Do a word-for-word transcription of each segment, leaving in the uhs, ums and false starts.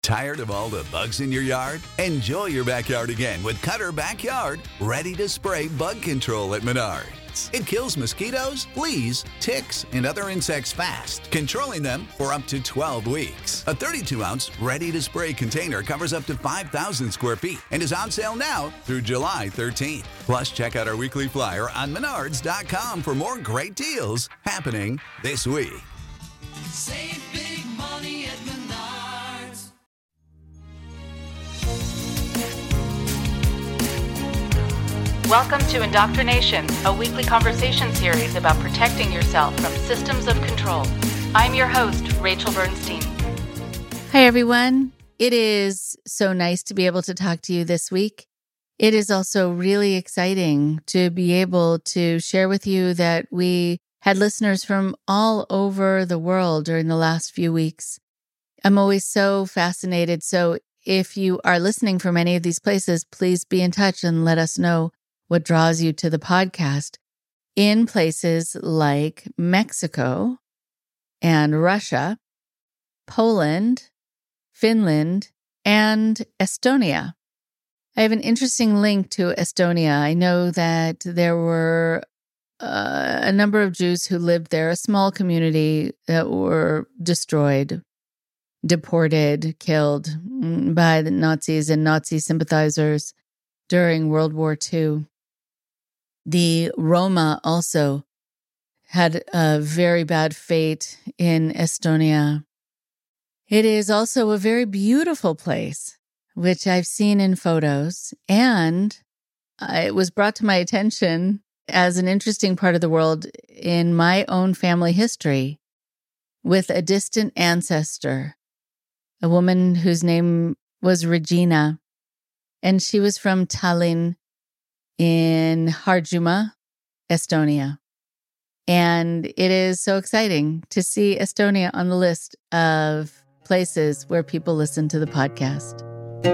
Tired of all the bugs in your yard? Enjoy your backyard again with Cutter Backyard, ready to spray bug control at Menards. It kills mosquitoes, fleas, ticks, and other insects fast, controlling them for up to twelve weeks. A thirty-two ounce ready-to-spray container covers up to five thousand square feet and is on sale now through July thirteenth. Plus, check out our weekly flyer on menards dot com for more great deals happening this week. Save big money at Menards. Welcome to Indoctrination, a weekly conversation series about protecting yourself from systems of control. I'm your host, Rachel Bernstein. Hi, everyone. It is so nice to be able to talk to you this week. It is also really exciting to be able to share with you that we had listeners from all over the world during the last few weeks. I'm always so fascinated. So if you are listening from any of these places, please be in touch and let us know what draws you to the podcast. In places like Mexico and Russia, Poland, Finland, and Estonia. I have an interesting link to Estonia. I know that there were uh, a number of Jews who lived there, a small community that were destroyed, deported, killed by the Nazis and Nazi sympathizers during World War Two. The Roma also had a very bad fate in Estonia. It is also a very beautiful place, which I've seen in photos, and it was brought to my attention as an interesting part of the world in my own family history with a distant ancestor, a woman whose name was Regina, and she was from Tallinn in Harjumaa, Estonia. And it is so exciting to see Estonia on the list of places where people listen to the podcast.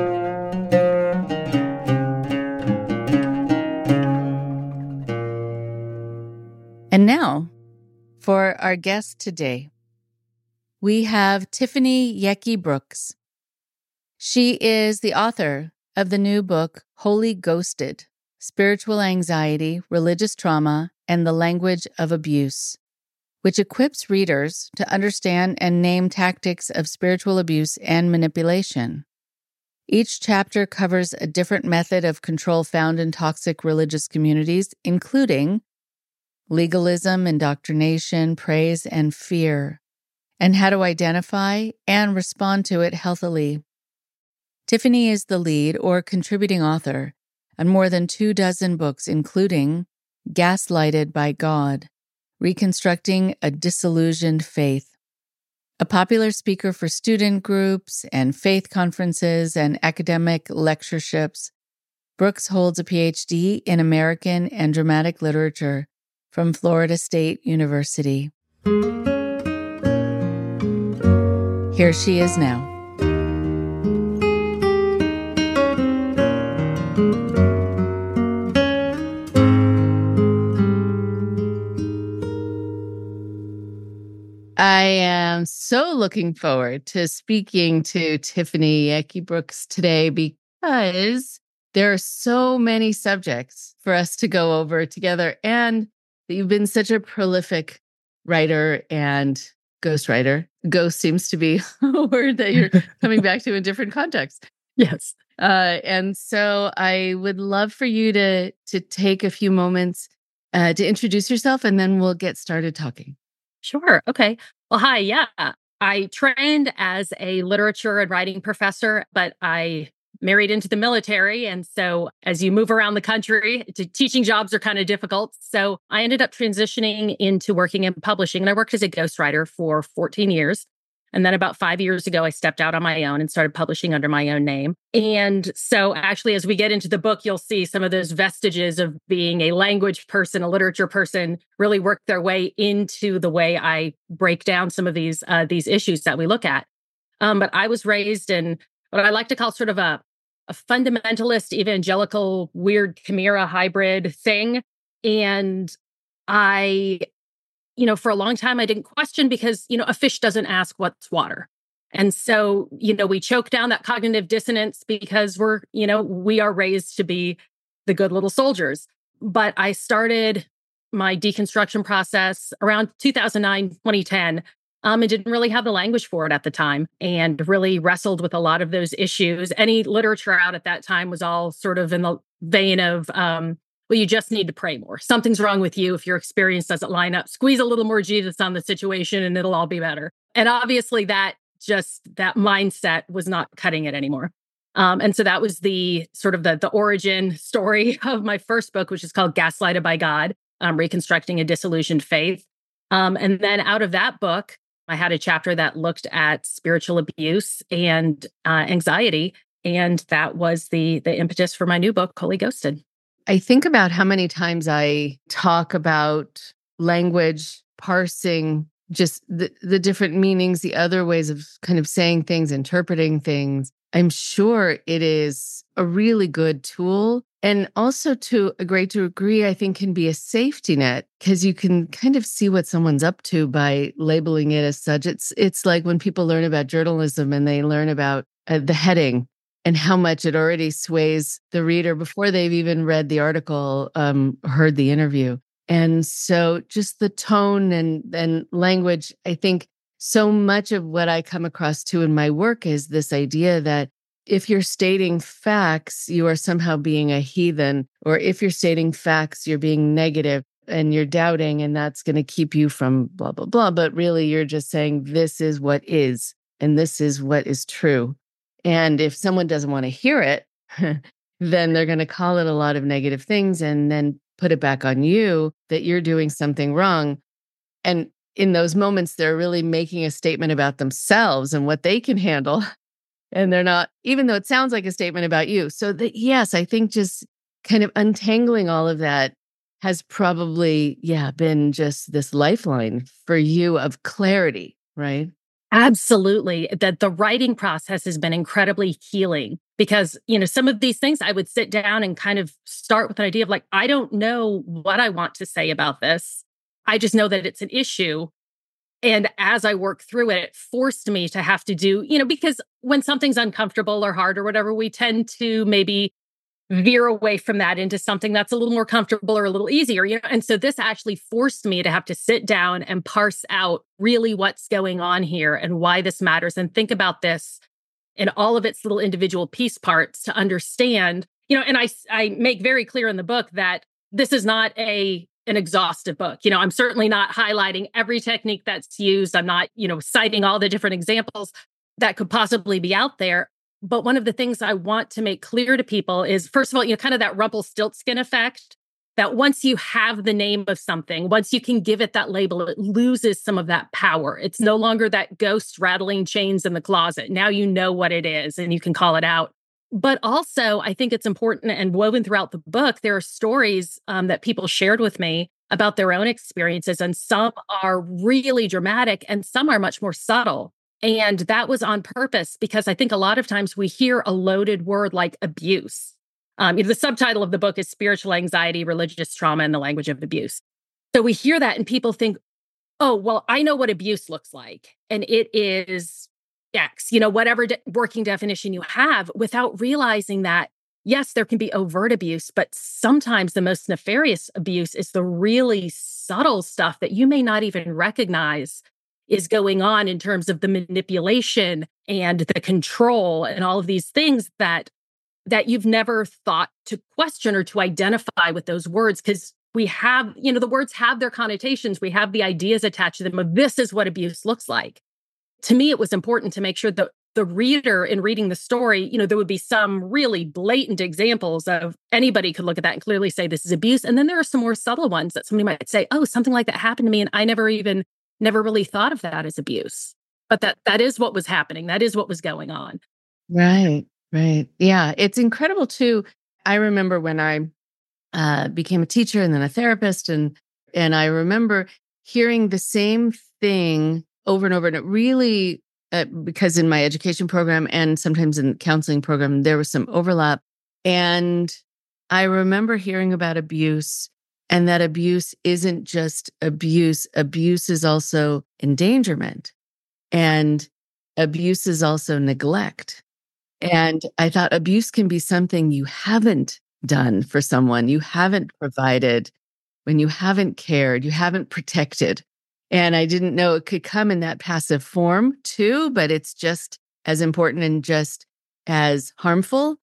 And now, for our guest today, we have Tiffany Yecke Brooks. She is the author of the new book, Holy Ghosted: Spiritual Anxiety, Religious Trauma, and the Language of Abuse, which equips readers to understand and name tactics of spiritual abuse and manipulation. Each chapter covers a different method of control found in toxic religious communities, including legalism, indoctrination, praise, and fear, and how to identify and respond to it healthily. Tiffany is the lead or contributing author on more than two dozen books, including Gaslighted by God, Reconstructing a Disillusioned Faith. A popular speaker for student groups and faith conferences and academic lectureships, Brooks holds a P H D in American and Dramatic Literature from Florida State University. Here she is now. I am so looking forward to speaking to Tiffany Yecke Brooks today because there are so many subjects for us to go over together, and you've been such a prolific writer and ghostwriter. Ghost seems to be a word that you're coming back to in different contexts. Yes. Uh, and so I would love for you to, to take a few moments uh, to introduce yourself, and then we'll get started talking. Sure. Okay. Well, hi. Yeah. I trained as a literature and writing professor, but I married into the military. And so as you move around the country, to, teaching jobs are kind of difficult. So I ended up transitioning into working in publishing. And I worked as a ghostwriter for fourteen years. And then about five years ago, I stepped out on my own and started publishing under my own name. And so actually, as we get into the book, you'll see some of those vestiges of being a language person, a literature person, really work their way into the way I break down some of these uh, these issues that we look at. Um, but I was raised in what I like to call sort of a, a fundamentalist, evangelical, weird chimera hybrid thing. And I... You know, for a long time, I didn't question because, you know, a fish doesn't ask what's water. And so, you know, we choke down that cognitive dissonance because we're, you know, we are raised to be the good little soldiers. But I started my deconstruction process around two thousand nine, twenty ten, um, and didn't really have the language for it at the time, and really wrestled with a lot of those issues. Any literature out at that time was all sort of in the vein of, um, well, you just need to pray more. Something's wrong with you if your experience doesn't line up. Squeeze a little more Jesus on the situation and it'll all be better. And obviously that just, that mindset was not cutting it anymore. Um, and so that was the sort of the, the origin story of my first book, which is called Gaslighted by God, um, Reconstructing a Disillusioned Faith. Um, and then out of that book, I had a chapter that looked at spiritual abuse and uh, anxiety. And that was the the impetus for my new book, Holy Ghosted. I think about how many times I talk about language, parsing, just the, the different meanings, the other ways of kind of saying things, interpreting things. I'm sure it is a really good tool. And also to a great degree, I think can be a safety net because you can kind of see what someone's up to by labeling it as such. It's, it's like when people learn about journalism and they learn about uh, the heading and how much it already sways the reader before they've even read the article, um, heard the interview. And so just the tone and, and language, I think so much of what I come across too in my work is this idea that if you're stating facts, you are somehow being a heathen, or if you're stating facts, you're being negative and you're doubting, and that's going to keep you from blah, blah, blah. But really, you're just saying this is what is, and this is what is true. And if someone doesn't want to hear it, then they're going to call it a lot of negative things and then put it back on you that you're doing something wrong. And in those moments, they're really making a statement about themselves and what they can handle. And they're not, even though it sounds like a statement about you. So that, yes, I think just kind of untangling all of that has probably, yeah, been just this lifeline for you of clarity, right? Absolutely. That the writing process has been incredibly healing because, you know, some of these things I would sit down and kind of start with an idea of like, I don't know what I want to say about this. I just know that it's an issue. And as I work through it, it forced me to have to do, you know, because when something's uncomfortable or hard or whatever, we tend to maybe veer away from that into something that's a little more comfortable or a little easier, you know. And so this actually forced me to have to sit down and parse out really what's going on here and why this matters and think about this in all of its little individual piece parts to understand, you know, and I, I make very clear in the book that this is not a an exhaustive book. You know, I'm certainly not highlighting every technique that's used. I'm not, you know, citing all the different examples that could possibly be out there. But one of the things I want to make clear to people is, first of all, you know, kind of that Rumpelstiltskin effect, that once you have the name of something, once you can give it that label, it loses some of that power. It's no longer that ghost rattling chains in the closet. Now you know what it is and you can call it out. But also, I think it's important and woven throughout the book, there are stories um, that people shared with me about their own experiences, and some are really dramatic and some are much more subtle. And that was on purpose because I think a lot of times we hear a loaded word like abuse. Um, you know, the subtitle of the book is Spiritual Anxiety, Religious Trauma, and the Language of Abuse. So we hear that and people think, oh, well, I know what abuse looks like. And it is X, you know, whatever de- working definition you have, without realizing that, yes, there can be overt abuse, but sometimes the most nefarious abuse is the really subtle stuff that you may not even recognize is going on in terms of the manipulation and the control and all of these things that that you've never thought to question or to identify with those words. Because we have, you know, the words have their connotations. We have the ideas attached to them of this is what abuse looks like. To me, it was important to make sure that the reader in reading the story, you know, there would be some really blatant examples of anybody could look at that and clearly say this is abuse. And then there are some more subtle ones that somebody might say, oh, something like that happened to me. And I never even, never really thought of that as abuse. But that that is what was happening. That is what was going on. Right, right. Yeah, it's incredible too. I remember when I uh, became a teacher and then a therapist, and and I remember hearing the same thing over and over. And it really, uh, because in my education program and sometimes in the counseling program, there was some overlap. And I remember hearing about abuse, and that abuse isn't just abuse. Abuse is also endangerment. And abuse is also neglect. And I thought abuse can be something you haven't done for someone, you haven't provided, when you haven't cared, you haven't protected. And I didn't know it could come in that passive form too, but it's just as important and just as harmful.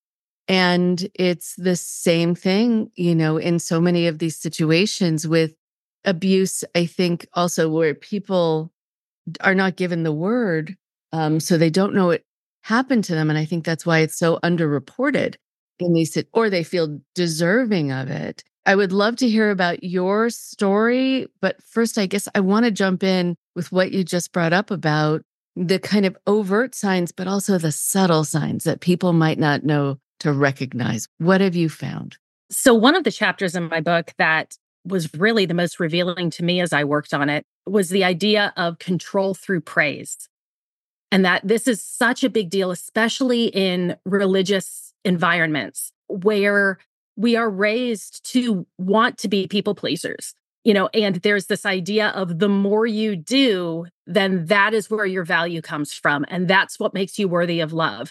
And it's the same thing, you know, in so many of these situations with abuse, I think also where people are not given the word, um, so they don't know it happened to them. And I think that's why it's so underreported in these, or they feel deserving of it. I would love to hear about your story, but first, I guess I want to jump in with what you just brought up about the kind of overt signs, but also the subtle signs that people might not know to recognize. What have you found? So one of the chapters in my book that was really the most revealing to me as I worked on it was the idea of control through praise. And that this is such a big deal, especially in religious environments where we are raised to want to be people pleasers, you know, and there's this idea of the more you do, then that is where your value comes from. And that's what makes you worthy of love.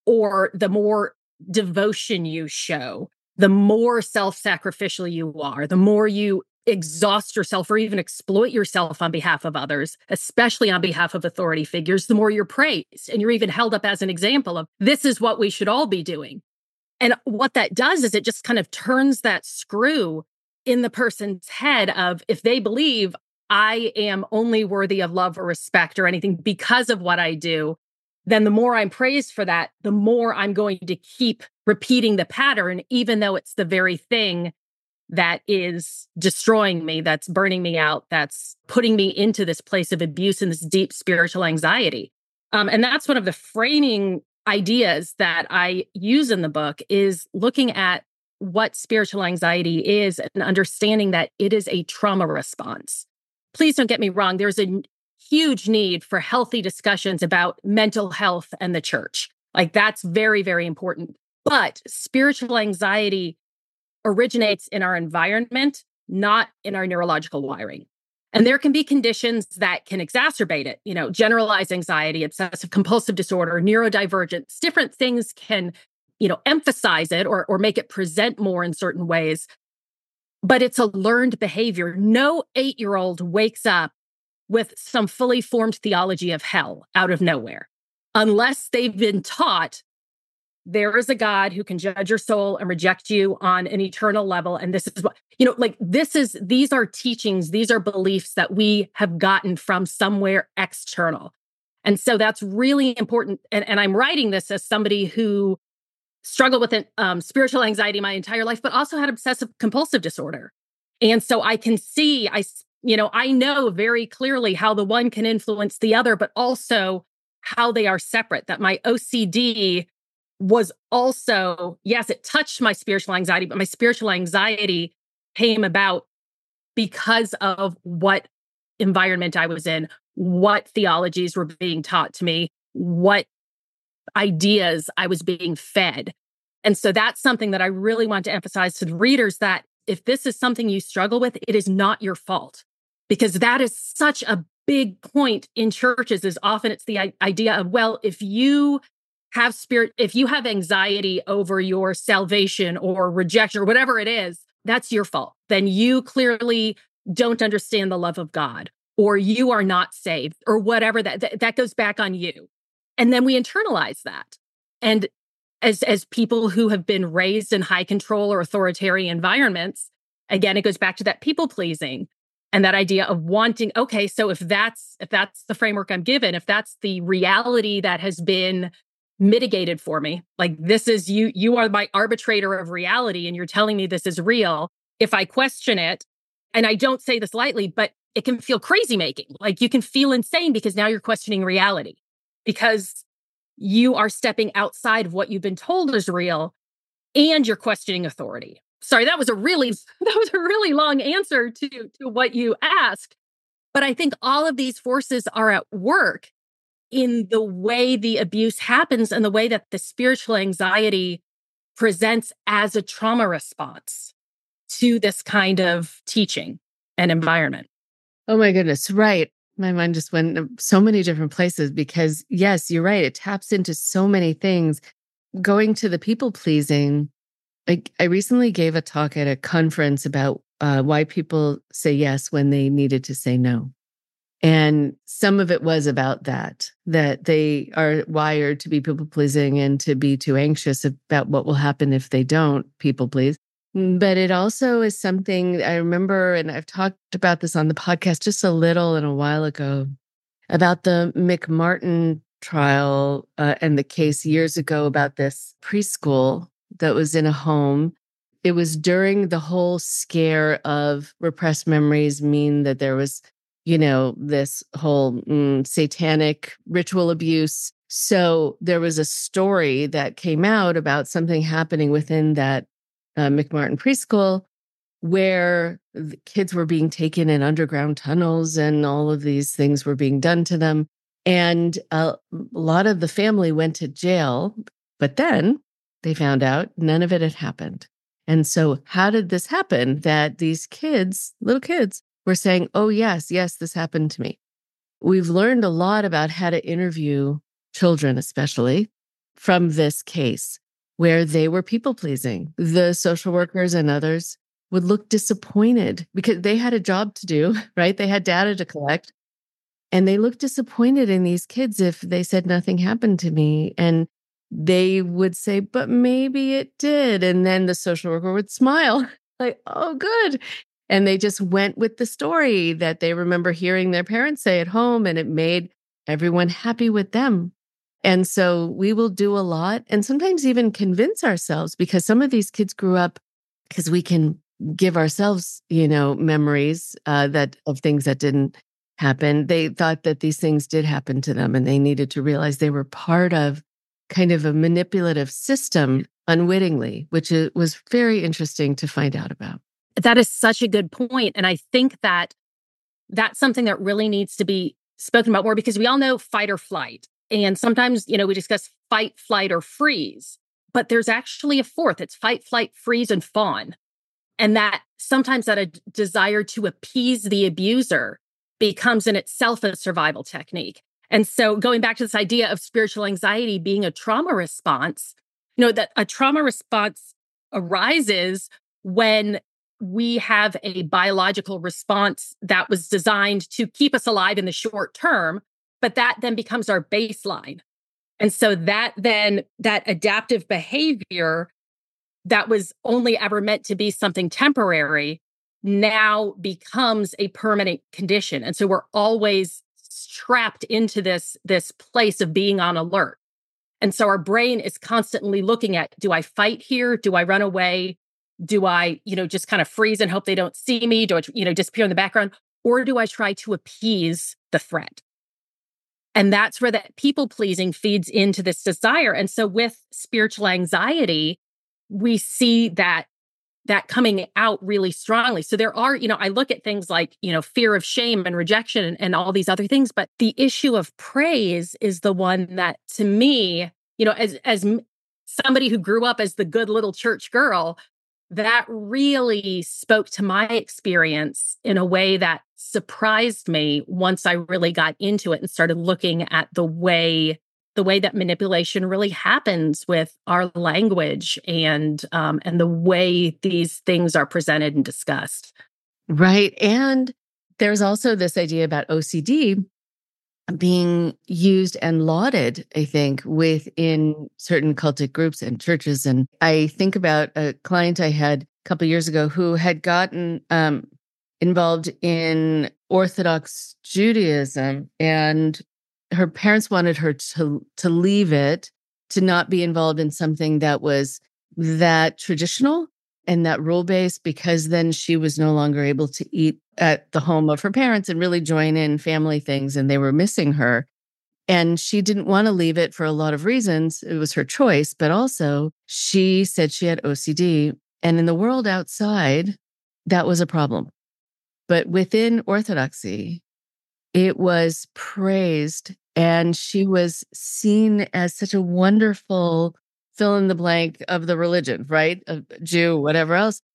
Or the more devotion you show, the more self-sacrificial you are, the more you exhaust yourself or even exploit yourself on behalf of others, especially on behalf of authority figures, the more you're praised. And you're even held up as an example of this is what we should all be doing. And what that does is it just kind of turns that screw in the person's head of if they believe I am only worthy of love or respect or anything because of what I do, then the more I'm praised for that, the more I'm going to keep repeating the pattern, even though it's the very thing that is destroying me, that's burning me out, that's putting me into this place of abuse and this deep spiritual anxiety. Um, and that's one of the framing ideas that I use in the book is looking at what spiritual anxiety is and understanding that it is a trauma response. Please don't get me wrong. There's a huge need for healthy discussions about mental health and the church. Like that's very, very important. But spiritual anxiety originates in our environment, not in our neurological wiring. And there can be conditions that can exacerbate it, you know, generalized anxiety, obsessive compulsive disorder, neurodivergence, different things can, you know, emphasize it or, or make it present more in certain ways. But it's a learned behavior. No eight-year-old wakes up with some fully formed theology of hell out of nowhere, unless they've been taught there is a God who can judge your soul and reject you on an eternal level. And this is what, you know, like this is, these are teachings, these are beliefs that we have gotten from somewhere external. And so that's really important. And, and I'm writing this as somebody who struggled with um, spiritual anxiety my entire life, but also had obsessive compulsive disorder. And so I can see, I, you know, I know very clearly how the one can influence the other, but also how they are separate, that my O C D was also, yes, it touched my spiritual anxiety, but my spiritual anxiety came about because of what environment I was in, what theologies were being taught to me, what ideas I was being fed. And so that's something that I really want to emphasize to the readers, that if this is something you struggle with, it is not your fault, because that is such a big point in churches. Is often it's the idea of, well, if you have spirit, if you have anxiety over your salvation or rejection or whatever it is, that's your fault. Then you clearly don't understand the love of God, or you are not saved, or whatever that, that, that goes back on you. And then we internalize that. And as, as people who have been raised in high control or authoritarian environments, again, it goes back to that people pleasing and that idea of wanting, okay, so if that's, if that's the framework I'm given, if that's the reality that has been mitigated for me, like this is you, you are my arbitrator of reality and you're telling me this is real. If I question it, and I don't say this lightly, but it can feel crazy making, like you can feel insane because now you're questioning reality because you are stepping outside of what you've been told is real and you're questioning authority. Sorry, that was a really, that was a really long answer to, to what you asked. But I think all of these forces are at work in the way the abuse happens and the way that the spiritual anxiety presents as a trauma response to this kind of teaching and environment. Oh my goodness. Right. My mind just went so many different places because, yes, you're right. It taps into so many things. Going to the people pleasing, I, I recently gave a talk at a conference about uh, why people say yes when they needed to say no. And some of it was about that, that they are wired to be people pleasing and to be too anxious about what will happen if they don't people please. But it also is something I remember, and I've talked about this on the podcast just a little and a while ago, about the McMartin trial uh, and the case years ago about this preschool that was in a home. It was during the whole scare of repressed memories mean that there was, you know, this whole mm, satanic ritual abuse. So there was a story that came out about something happening within that uh, McMartin preschool where the kids were being taken in underground tunnels and all of these things were being done to them. And a lot of the family went to jail, but then they found out none of it had happened. And so how did this happen that these kids, little kids, were saying, oh, yes, yes, this happened to me? We've learned a lot about how to interview children, especially from this case where they were people pleasing. The social workers and others would look disappointed because they had a job to do, right? They had data to collect. And they looked disappointed in these kids if they said nothing happened to me. And they would say, but maybe it did. And then the social worker would smile like, oh, good. And they just went with the story that they remember hearing their parents say at home, and it made everyone happy with them. And so we will do a lot and sometimes even convince ourselves, because some of these kids grew up because we can give ourselves, you know, memories uh, that of things that didn't happen. They thought that these things did happen to them, and they needed to realize they were part of kind of a manipulative system unwittingly, which is, was very interesting to find out about. That is such a good point. And I think that that's something that really needs to be spoken about more, because we all know fight or flight. And sometimes, you know, we discuss fight, flight, or freeze, but there's actually a fourth. It's fight, flight, freeze, and fawn. And that sometimes that a desire to appease the abuser becomes in itself a survival technique. And so going back to this idea of spiritual anxiety being a trauma response, you know, that a trauma response arises when we have a biological response that was designed to keep us alive in the short term, but that then becomes our baseline. And so that then, that adaptive behavior that was only ever meant to be something temporary now becomes a permanent condition. And so we're always trapped into this, this place of being on alert. And so our brain is constantly looking at, do I fight here? Do I run away? Do I, you know, just kind of freeze and hope they don't see me? Do I, you know, disappear in the background? Or do I try to appease the threat? And that's where that people pleasing feeds into this desire. And so with spiritual anxiety, we see that that coming out really strongly. So there are, you know, I look at things like, you know, fear of shame and rejection and, and all these other things, but the issue of praise is the one that, to me, you know, as as somebody who grew up as the good little church girl, that really spoke to my experience in a way that surprised me once I really got into it and started looking at the way the way that manipulation really happens with our language and um, and the way these things are presented and discussed. Right. And there's also this idea about O C D being used and lauded, I think, within certain cultic groups and churches. And I think about a client I had a couple of years ago who had gotten um, involved in Orthodox Judaism, and her parents wanted her to to leave it, to not be involved in something that was that traditional and that rule-based, because then she was no longer able to eat at the home of her parents and really join in family things, and they were missing her. And she didn't want to leave it for a lot of reasons. It was her choice, but also she said she had O C D, and in the world outside, that was a problem. But within Orthodoxy, it was praised, and she was seen as such a wonderful fill in the blank of the religion, right? A Jew, whatever else.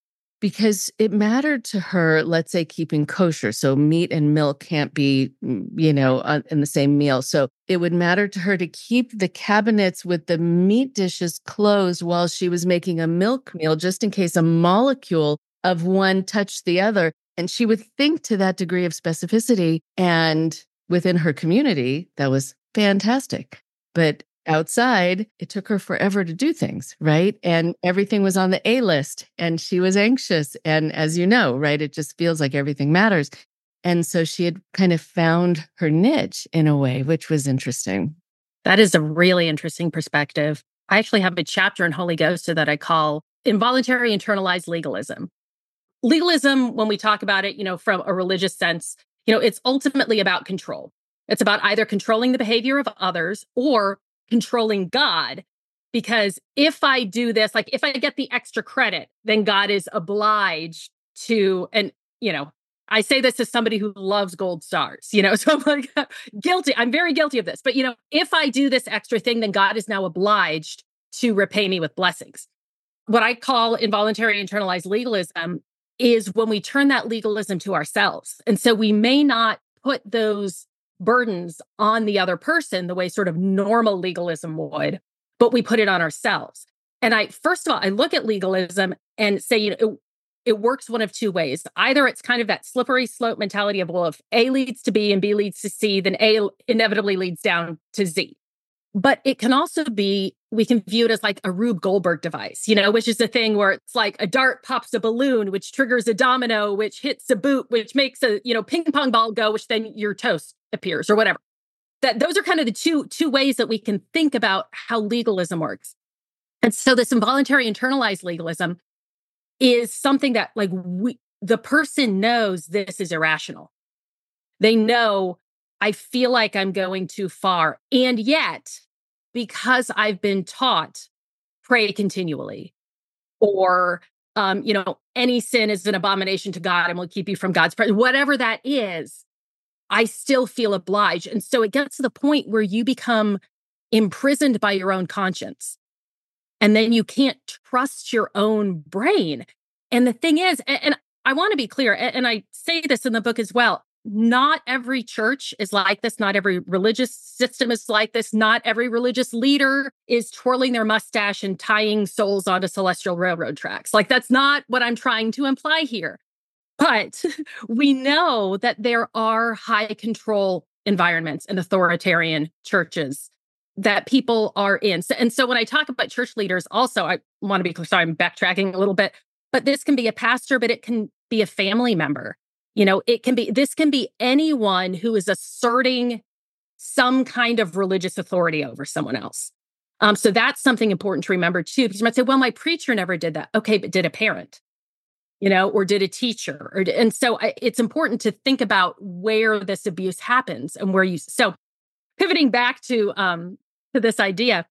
because it mattered to her, let's say, keeping kosher. So meat and milk can't be, you know, in the same meal. So it would matter to her to keep the cabinets with the meat dishes closed while she was making a milk meal, just in case a molecule of one touched the other. And she would think to that degree of specificity. And within her community, that was fantastic. But outside, it took her forever to do things, right? And everything was on the A list and she was anxious. And as you know, right, it just feels like everything matters. And so she had kind of found her niche in a way, which was interesting. That is a really interesting perspective. I actually have a chapter in Holy Ghost that I call Involuntary Internalized Legalism. Legalism, when we talk about it, you know, from a religious sense, you know, it's ultimately about control. It's about either controlling the behavior of others or controlling God, because if I do this, like if I get the extra credit, then God is obliged to, and, you know, I say this as somebody who loves gold stars, you know, so I'm like, guilty. I'm very guilty of this. But, you know, if I do this extra thing, then God is now obliged to repay me with blessings. What I call involuntary internalized legalism is when we turn that legalism to ourselves. And so we may not put those burdens on the other person the way sort of normal legalism would, but we put it on ourselves. And I, first of all, I look at legalism and say, you know, it, it works one of two ways. Either it's kind of that slippery slope mentality of, well, if A leads to B and B leads to C, then A inevitably leads down to Z. But it can also be, we can view it as like a Rube Goldberg device, you know, which is the thing where it's like a dart pops a balloon, which triggers a domino, which hits a boot, which makes a, you know, ping pong ball go, which then your toast appears or whatever. That those are kind of the two, two ways that we can think about how legalism works. And so this involuntary internalized legalism is something that like we, the person knows this is irrational. They know, I feel like I'm going too far. And yet, because I've been taught, pray continually, or, um, you know, any sin is an abomination to God and will keep you from God's presence, whatever that is, I still feel obliged. And so it gets to the point where you become imprisoned by your own conscience. And then you can't trust your own brain. And the thing is, and, and I want to be clear, and, and I say this in the book as well, not every church is like this. Not every religious system is like this. Not every religious leader is twirling their mustache and tying souls onto celestial railroad tracks. Like, that's not what I'm trying to imply here. But we know that there are high control environments and authoritarian churches that people are in. So, and so when I talk about church leaders, also, I want to be clear, sorry, I'm backtracking a little bit, but this can be a pastor, but it can be a family member. You know, it can be, this can be anyone who is asserting some kind of religious authority over someone else. Um, so that's something important to remember too, because you might say, well, my preacher never did that. Okay, but did a parent, you know, or did a teacher? Or, and so I, it's important to think about where this abuse happens and where you, so pivoting back to, um, to this idea,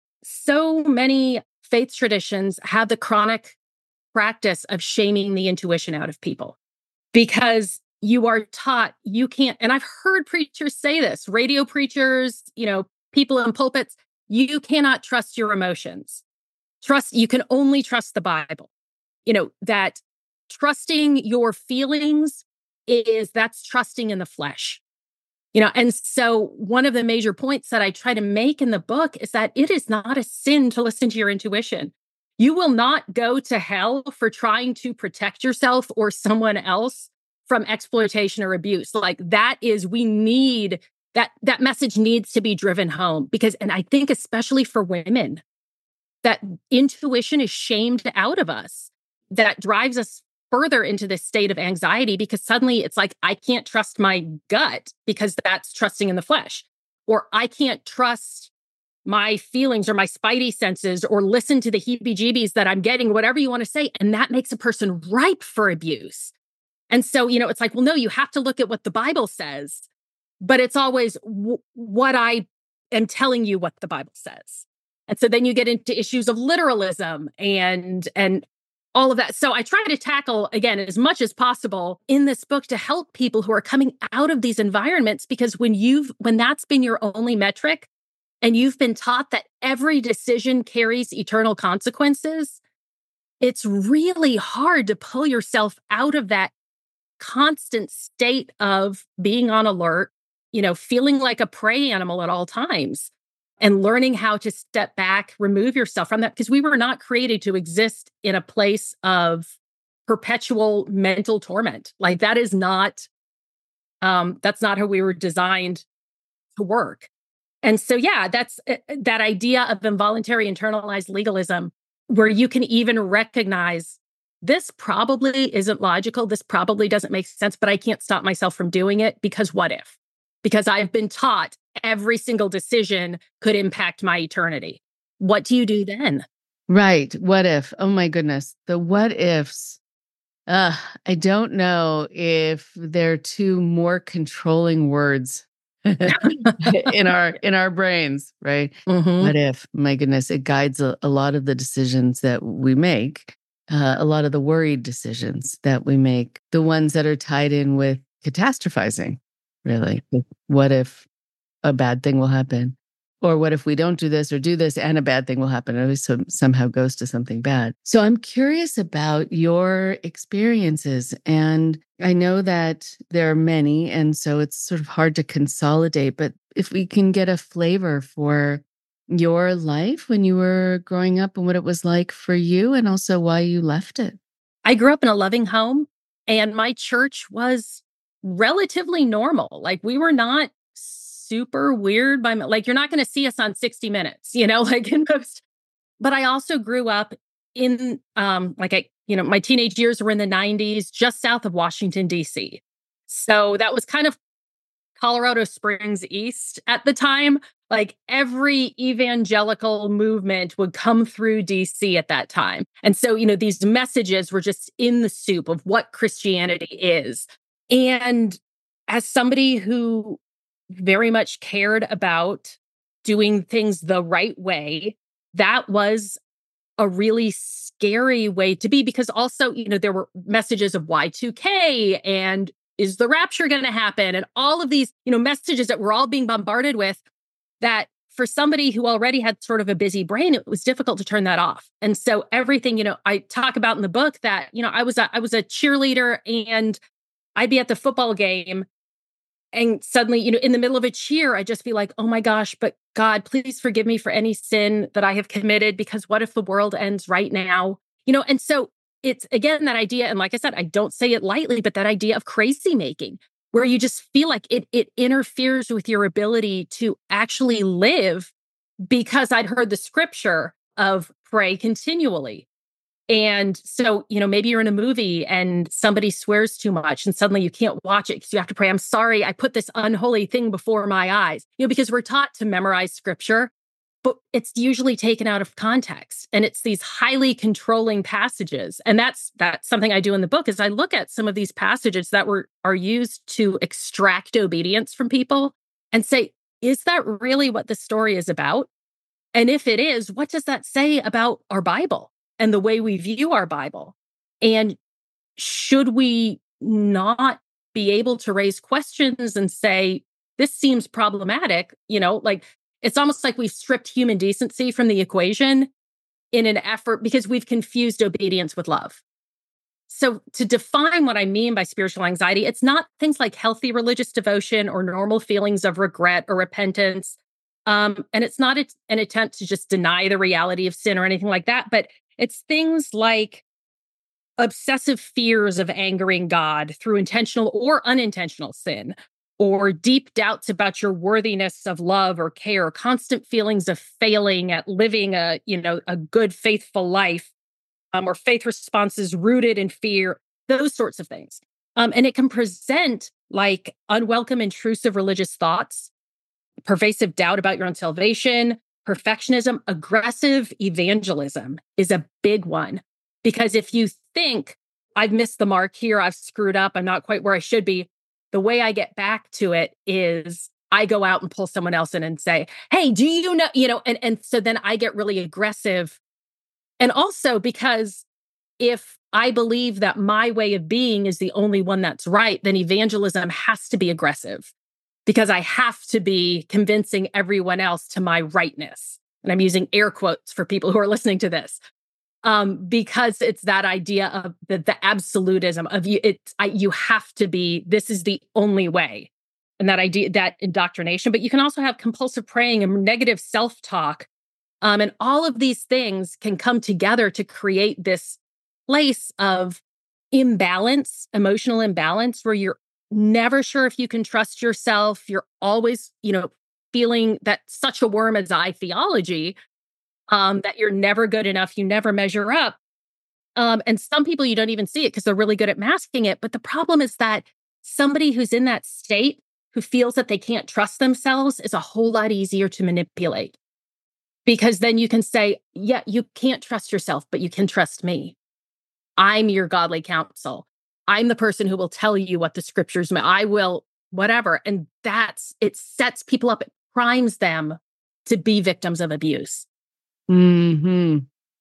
so many faith traditions have the chronic practice of shaming the intuition out of people. Because you are taught you can't, and I've heard preachers say this, radio preachers, you know, people in pulpits, you cannot trust your emotions. Trust, you can only trust the Bible. You know, that trusting your feelings is, that's trusting in the flesh. You know, and so one of the major points that I try to make in the book is that it is not a sin to listen to your intuition. You will not go to hell for trying to protect yourself or someone else from exploitation or abuse. Like, that is, we need that, that message needs to be driven home because, and I think especially for women, that intuition is shamed out of us. That drives us further into this state of anxiety because suddenly it's like, I can't trust my gut because that's trusting in the flesh, or I can't trust my feelings or my spidey senses or listen to the heebie-jeebies that I'm getting, whatever you want to say. And that makes a person ripe for abuse. And so, you know, it's like, well, no, you have to look at what the Bible says, but it's always w- what I am telling you what the Bible says. And so then you get into issues of literalism and, and all of that. So I try to tackle, again, as much as possible in this book to help people who are coming out of these environments, because when you've, when that's been your only metric, and you've been taught that every decision carries eternal consequences, it's really hard to pull yourself out of that constant state of being on alert, you know, feeling like a prey animal at all times, and learning how to step back, remove yourself from that, because we were not created to exist in a place of perpetual mental torment. Like that is not, um, that's not how we were designed to work. And so, yeah, that's uh, that idea of involuntary internalized legalism, where you can even recognize this probably isn't logical. This probably doesn't make sense, but I can't stop myself from doing it because what if? Because I've been taught every single decision could impact my eternity. What do you do then? Right. What if? Oh my goodness. The what ifs. Uh, I don't know if they're two more controlling words in our in our brains, right? Mm-hmm. What if? My goodness, it guides a, a lot of the decisions that we make, uh, a lot of the worried decisions that we make, the ones that are tied in with catastrophizing, really. What if a bad thing will happen? Or what if we don't do this or do this and a bad thing will happen? It always some, somehow goes to something bad. So I'm curious about your experiences. And I know that there are many, and so it's sort of hard to consolidate, but if we can get a flavor for your life when you were growing up and what it was like for you, and also why you left it. I grew up in a loving home, and my church was relatively normal. Like we were not super weird by like you're not going to see us on sixty minutes, you know, like in most. But I also grew up in um like I, you know, my teenage years were in the nineties, just south of Washington, D C. So that was kind of Colorado Springs East at the time. Like every evangelical movement would come through D C at that time. And so, you know, these messages were just in the soup of what Christianity is. And as somebody who very much cared about doing things the right way, that was a really scary way to be, because also, you know, there were messages of Y two K and is the rapture going to happen? And all of these, you know, messages that we're all being bombarded with, that for somebody who already had sort of a busy brain, it was difficult to turn that off. And so everything, you know, I talk about in the book that, you know, I was a, I was a cheerleader, and I'd be at the football game, and suddenly, you know, in the middle of a cheer, I'd just be like, oh my gosh, but God, please forgive me for any sin that I have committed, because what if the world ends right now? You know, and so it's, again, that idea. And like I said, I don't say it lightly, but that idea of crazy making, where you just feel like it, it interferes with your ability to actually live, because I'd heard the scripture of pray continually. And so, you know, maybe you're in a movie and somebody swears too much and suddenly you can't watch it because you have to pray, I'm sorry, I put this unholy thing before my eyes. You know, because we're taught to memorize scripture, but it's usually taken out of context. And it's these highly controlling passages. And that's that's something I do in the book, is I look at some of these passages that were are used to extract obedience from people and say, is that really what the story is about? And if it is, what does that say about our Bible and the way we view our Bible? And should we not be able to raise questions and say, this seems problematic? You know, like it's almost like we've stripped human decency from the equation in an effort, because we've confused obedience with love. So to define what I mean by spiritual anxiety, it's not things like healthy religious devotion or normal feelings of regret or repentance. Um, and it's not an attempt to just deny the reality of sin or anything like that, but it's things like obsessive fears of angering God through intentional or unintentional sin, or deep doubts about your worthiness of love or care, constant feelings of failing at living a, you know, a good, faithful life, um, or faith responses rooted in fear, those sorts of things. Um, and it can present like unwelcome, intrusive religious thoughts, pervasive doubt about your own salvation, perfectionism. Aggressive evangelism is a big one, because if you think I've missed the mark here, I've screwed up, I'm not quite where I should be, the way I get back to it is I go out and pull someone else in and say, hey, do you know, you know, and, and so then I get really aggressive. And also because if I believe that my way of being is the only one that's right, then evangelism has to be aggressive, because I have to be convincing everyone else to my rightness. And I'm using air quotes for people who are listening to this. um, because it's that idea of the, the absolutism of you. It's I, you have to be. This is the only way, and that idea, that indoctrination. But you can also have compulsive praying and negative self-talk, um, and all of these things can come together to create this place of imbalance, emotional imbalance, where you're never sure if you can trust yourself. You're always, you know, feeling that such a worm as I theology, um, that you're never good enough, you never measure up. Um, and some people, you don't even see it because they're really good at masking it. But the problem is that somebody who's in that state, who feels that they can't trust themselves, is a whole lot easier to manipulate. Because then you can say, yeah, you can't trust yourself, but you can trust me. I'm your godly counsel. I'm the person who will tell you what the scriptures mean. I will, whatever. And that's, it sets people up, it primes them to be victims of abuse. Hmm.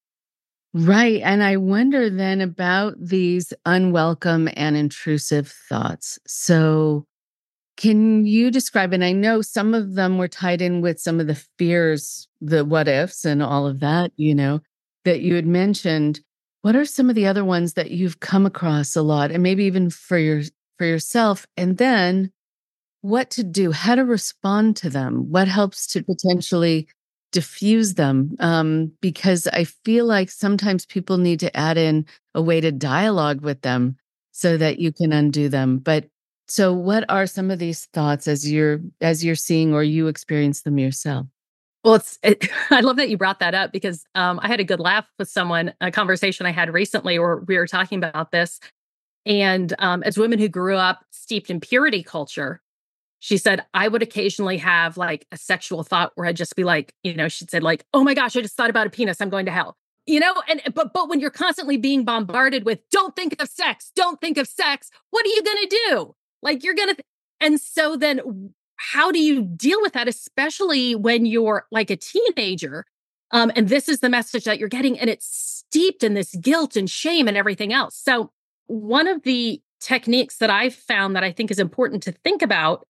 Right. And I wonder then about these unwelcome and intrusive thoughts. So can you describe, and I know some of them were tied in with some of the fears, the what ifs and all of that, you know, that you had mentioned. What are some of the other ones that you've come across a lot, and maybe even for your for yourself? And then what to do, how to respond to them, what helps to potentially diffuse them? Um, because I feel like sometimes people need to add in a way to dialogue with them so that you can undo them. But so what are some of these thoughts as you're as you're seeing or you experience them yourself? Well, it's, it, I love that you brought that up because um, I had a good laugh with someone, a conversation I had recently where we were talking about this. And um, as women who grew up steeped in purity culture, she said, I would occasionally have like a sexual thought where I'd just be like, you know, she'd said like, oh my gosh, I just thought about a penis. I'm going to hell. You know, and but but when you're constantly being bombarded with, don't think of sex, don't think of sex, what are you going to do? Like you're going to, th- and so then how do you deal with that, especially when you're like a teenager? Um, and this is the message that you're getting, and it's steeped in this guilt and shame and everything else. So one of the techniques that I've found that I think is important to think about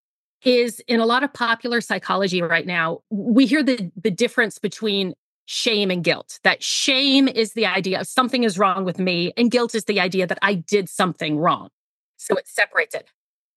is in a lot of popular psychology right now, we hear the, the difference between shame and guilt. That shame is the idea of something is wrong with me, and guilt is the idea that I did something wrong. So it separates it.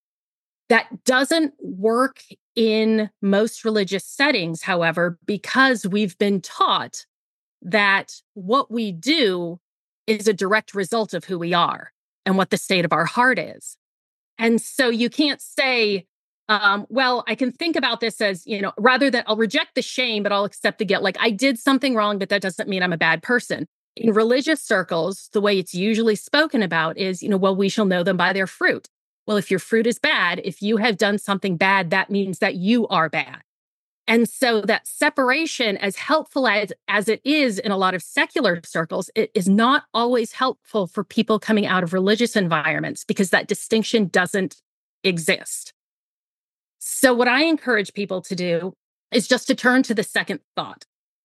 That doesn't work in most religious settings, however, because we've been taught that what we do is a direct result of who we are and what the state of our heart is. And so you can't say, um, well, I can think about this as, you know, rather than I'll reject the shame, but I'll accept the guilt. Like I did something wrong, but that doesn't mean I'm a bad person. In religious circles, the way it's usually spoken about is, you know, well, we shall know them by their fruit. Well, if your fruit is bad, if you have done something bad, that means that you are bad. And so that separation, as helpful as, as it is in a lot of secular circles, it is not always helpful for people coming out of religious environments because that distinction doesn't exist. So what I encourage people to do is just to turn to the second thought.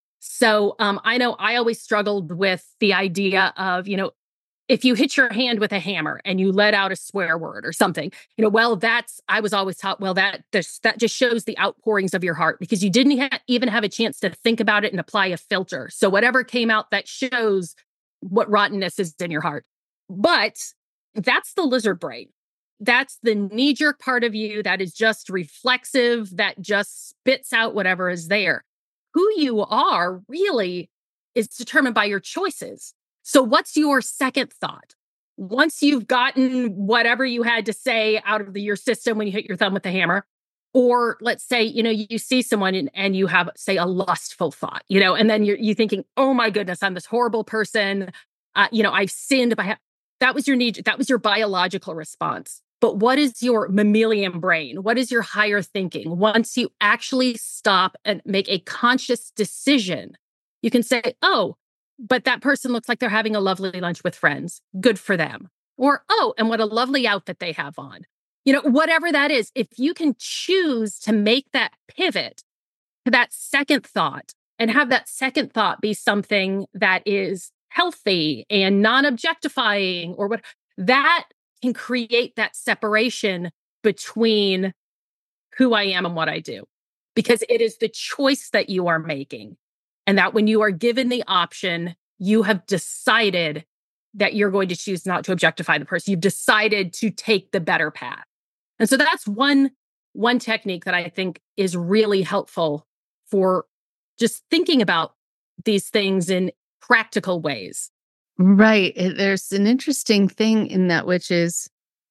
So um, I know I always struggled with the idea of, you know, if you hit your hand with a hammer and you let out a swear word or something, you know, well, that's, I was always taught, well, that this, that just shows the outpourings of your heart because you didn't ha- even have a chance to think about it and apply a filter. So whatever came out, that shows what rottenness is in your heart. But that's the lizard brain. That's the knee-jerk part of you that is just reflexive, that just spits out whatever is there. Who you are really is determined by your choices. So what's your second thought? Once you've gotten whatever you had to say out of the, your system when you hit your thumb with the hammer, or let's say, you know, you, you see someone and, and you have, say, a lustful thought, you know, and then you're you thinking, oh my goodness, I'm this horrible person. Uh, you know, I've sinned by, ha-. That was your need. That was your biological response. But what is your mammalian brain? What is your higher thinking? Once you actually stop and make a conscious decision, you can say, oh, but that person looks like they're having a lovely lunch with friends. Good for them. Or, oh, and what a lovely outfit they have on. You know, whatever that is, if you can choose to make that pivot to that second thought and have that second thought be something that is healthy and non-objectifying or what, that can create that separation between who I am and what I do. Because it is the choice that you are making. And that when you are given the option, you have decided that you're going to choose not to objectify the person. You've decided to take the better path. And so that's one, one technique that I think is really helpful for just thinking about these things in practical ways. Right. It- There's an interesting thing in that, which is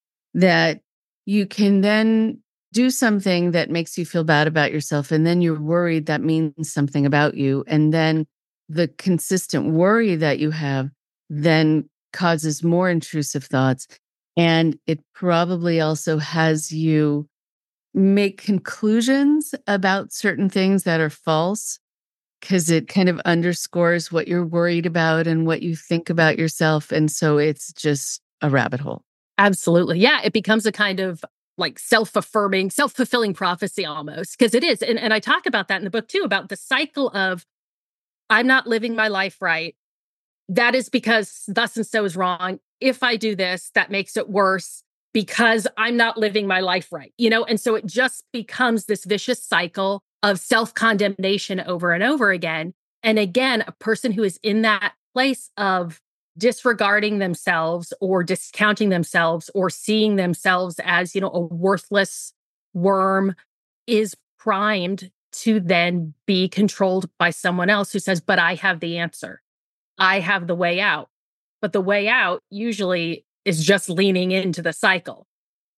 that you can then do something that makes you feel bad about yourself. And then you're worried that means something about you. And then the consistent worry that you have then causes more intrusive thoughts. And it probably also has you make conclusions about certain things that are false, because it kind of underscores what you're worried about and what you think about yourself. And so it's just a rabbit hole. Absolutely. Yeah. It becomes a kind of like self-affirming, self-fulfilling prophecy almost, because it is. And, and I talk about that in the book too, about the cycle of I'm not living my life right. That is because thus and so is wrong. If I do this, that makes it worse because I'm not living my life right, you know? And so it just becomes this vicious cycle of self-condemnation over and over again. And again, a person who is in that place of disregarding themselves or discounting themselves or seeing themselves as, you know, a worthless worm is primed to then be controlled by someone else who says, but I have the answer. I have the way out. But the way out usually is just leaning into the cycle.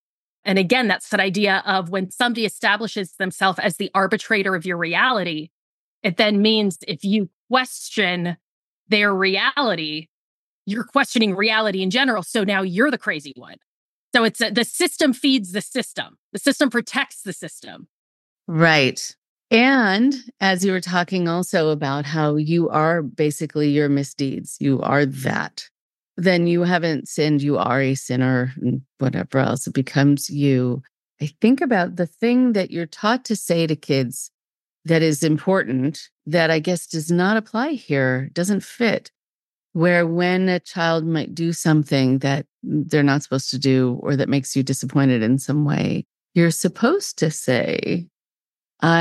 And again, that's that idea of when somebody establishes themselves as the arbitrator of your reality, it then means if you question their reality, you're questioning reality in general. So now you're the crazy one. So it's a, the system feeds the system. The system protects the system. Right. And as you were talking also about how you are basically your misdeeds, you are that. Then you haven't sinned, you are a sinner, and whatever else. It becomes you. I think about the thing that you're taught to say to kids that is important that I guess does not apply here, doesn't fit. Where when a child might do something that they're not supposed to do or that makes you disappointed in some way, you're supposed to say, I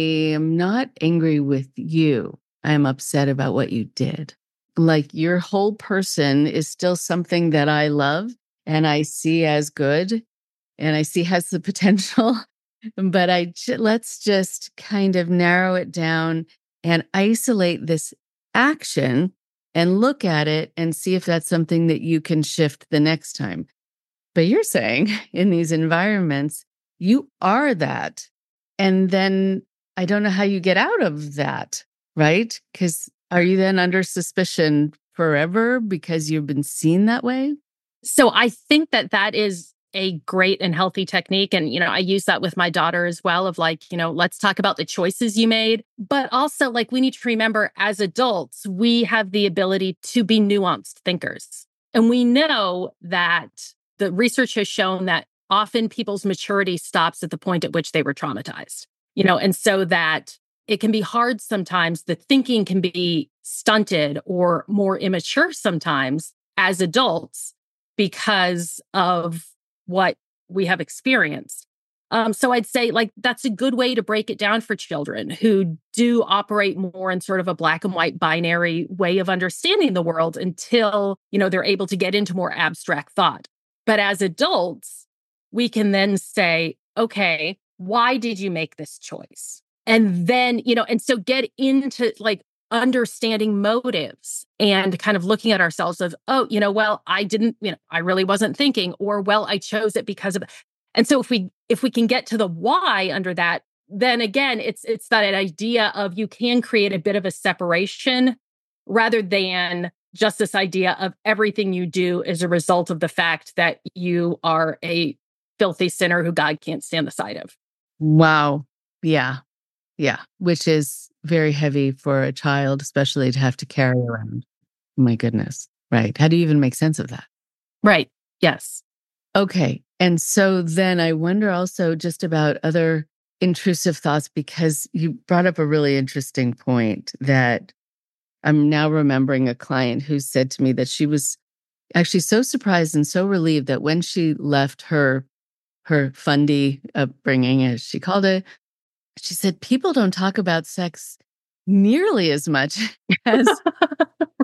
am not angry with you. I am upset about what you did. Like your whole person is still something that I love and I see as good and I see has the potential. But I j- let's just kind of narrow it down and isolate this action and look at it and see if that's something that you can shift the next time. But you're saying in these environments, you are that. And then I don't know how you get out of that, right? Because are you then under suspicion forever because you've been seen that way? So I think that that is a great and healthy technique. And, you know, I use that with my daughter as well of like, you know, let's talk about the choices you made. But also like we need to remember as adults, we have the ability to be nuanced thinkers. And we know that the research has shown that often people's maturity stops at the point at which they were traumatized, you know, and so that it can be hard sometimes. The thinking can be stunted or more immature sometimes as adults because of what we have experienced. Um, so I'd say like that's a good way to break it down for children who do operate more in sort of a black and white binary way of understanding the world until, you know, they're able to get into more abstract thought. But as adults, we can then say, okay, why did you make this choice? And then, you know, and so get into like understanding motives and kind of looking at ourselves of, oh, you know, well, I didn't, you know, I really wasn't thinking, or, well, I chose it because of, and so if we, if we can get to the why under that, then again, it's, it's that idea of you can create a bit of a separation rather than just this idea of everything you do is a result of the fact that you are a filthy sinner who God can't stand the sight of. Wow. Yeah. Yeah. Which is very heavy for a child, especially to have to carry around. My goodness. Right. How do you even make sense of that? Right. Yes. Okay. And so then I wonder also just about other intrusive thoughts, because you brought up a really interesting point that I'm now remembering a client who said to me that she was actually so surprised and so relieved that when she left her her fundy upbringing, as she called it, she said, people don't talk about sex nearly as much as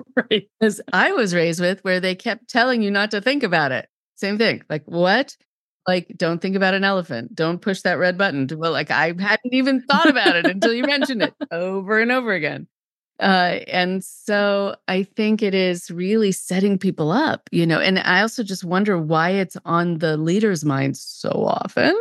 Right. As I was raised with, where they kept telling you not to think about it. Same thing. Like, what? Like, don't think about an elephant. Don't push that red button. Well, like, I hadn't even thought about it until you mentioned it over and over again. Uh, and so I think it is really setting people up, you know, and I also just wonder why it's on the leader's mind so often.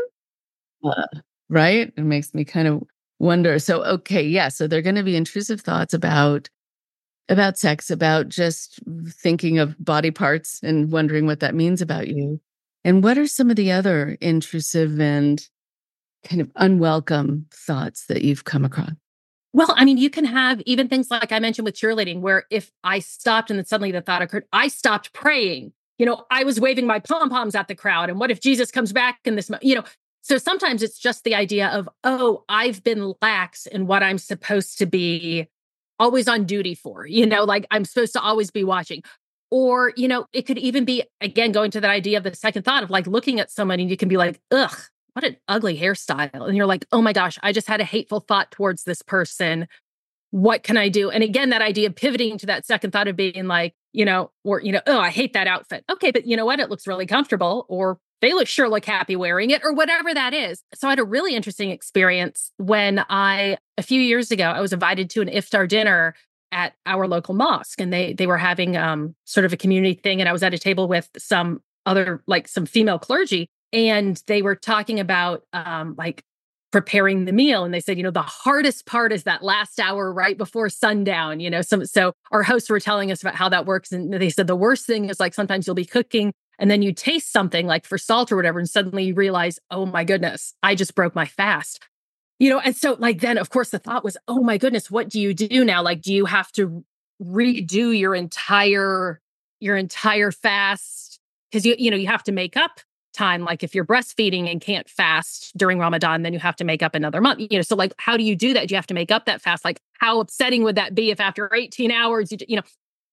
Uh, right? It makes me kind of wonder. So, okay, yeah. So there are going to be intrusive thoughts about about sex, about just thinking of body parts and wondering what that means about you. And what are some of the other intrusive and kind of unwelcome thoughts that you've come across? Well, I mean, you can have even things like I mentioned with cheerleading, where if I stopped and then suddenly the thought occurred, I stopped praying. You know, I was waving my pom-poms at the crowd. And what if Jesus comes back in this, mo- you know, so sometimes it's just the idea of, oh, I've been lax in what I'm supposed to be always on duty for, you know, like I'm supposed to always be watching. Or, you know, it could even be, again, going to that idea of the second thought of like looking at someone and you can be like, ugh, what an ugly hairstyle. And you're like, oh my gosh, I just had a hateful thought towards this person. What can I do? And again, that idea of pivoting to that second thought of being like, you know, or, you know, oh, I hate that outfit. Okay, but you know what? It looks really comfortable, or they look sure look happy wearing it, or whatever that is. So I had a really interesting experience when I, a few years ago, I was invited to an iftar dinner at our local mosque, and they they were having um sort of a community thing, and I was at a table with some other, like some female clergy, and they were talking about um like preparing the meal, and they said, you know, the hardest part is that last hour right before sundown, you know. So so our hosts were telling us about how that works, and they said the worst thing is like sometimes you'll be cooking and then you taste something like for salt or whatever, and suddenly you realize, oh my goodness, I just broke my fast. You know, and so like then, of course, the thought was, oh my goodness, what do you do now? Like, do you have to redo your entire your entire fast? Because you you know you have to make up time. Like if you're breastfeeding and can't fast during Ramadan, then you have to make up another month. You know, so like, how do you do that? Do you have to make up that fast? Like, how upsetting would that be if after eighteen hours, you you know?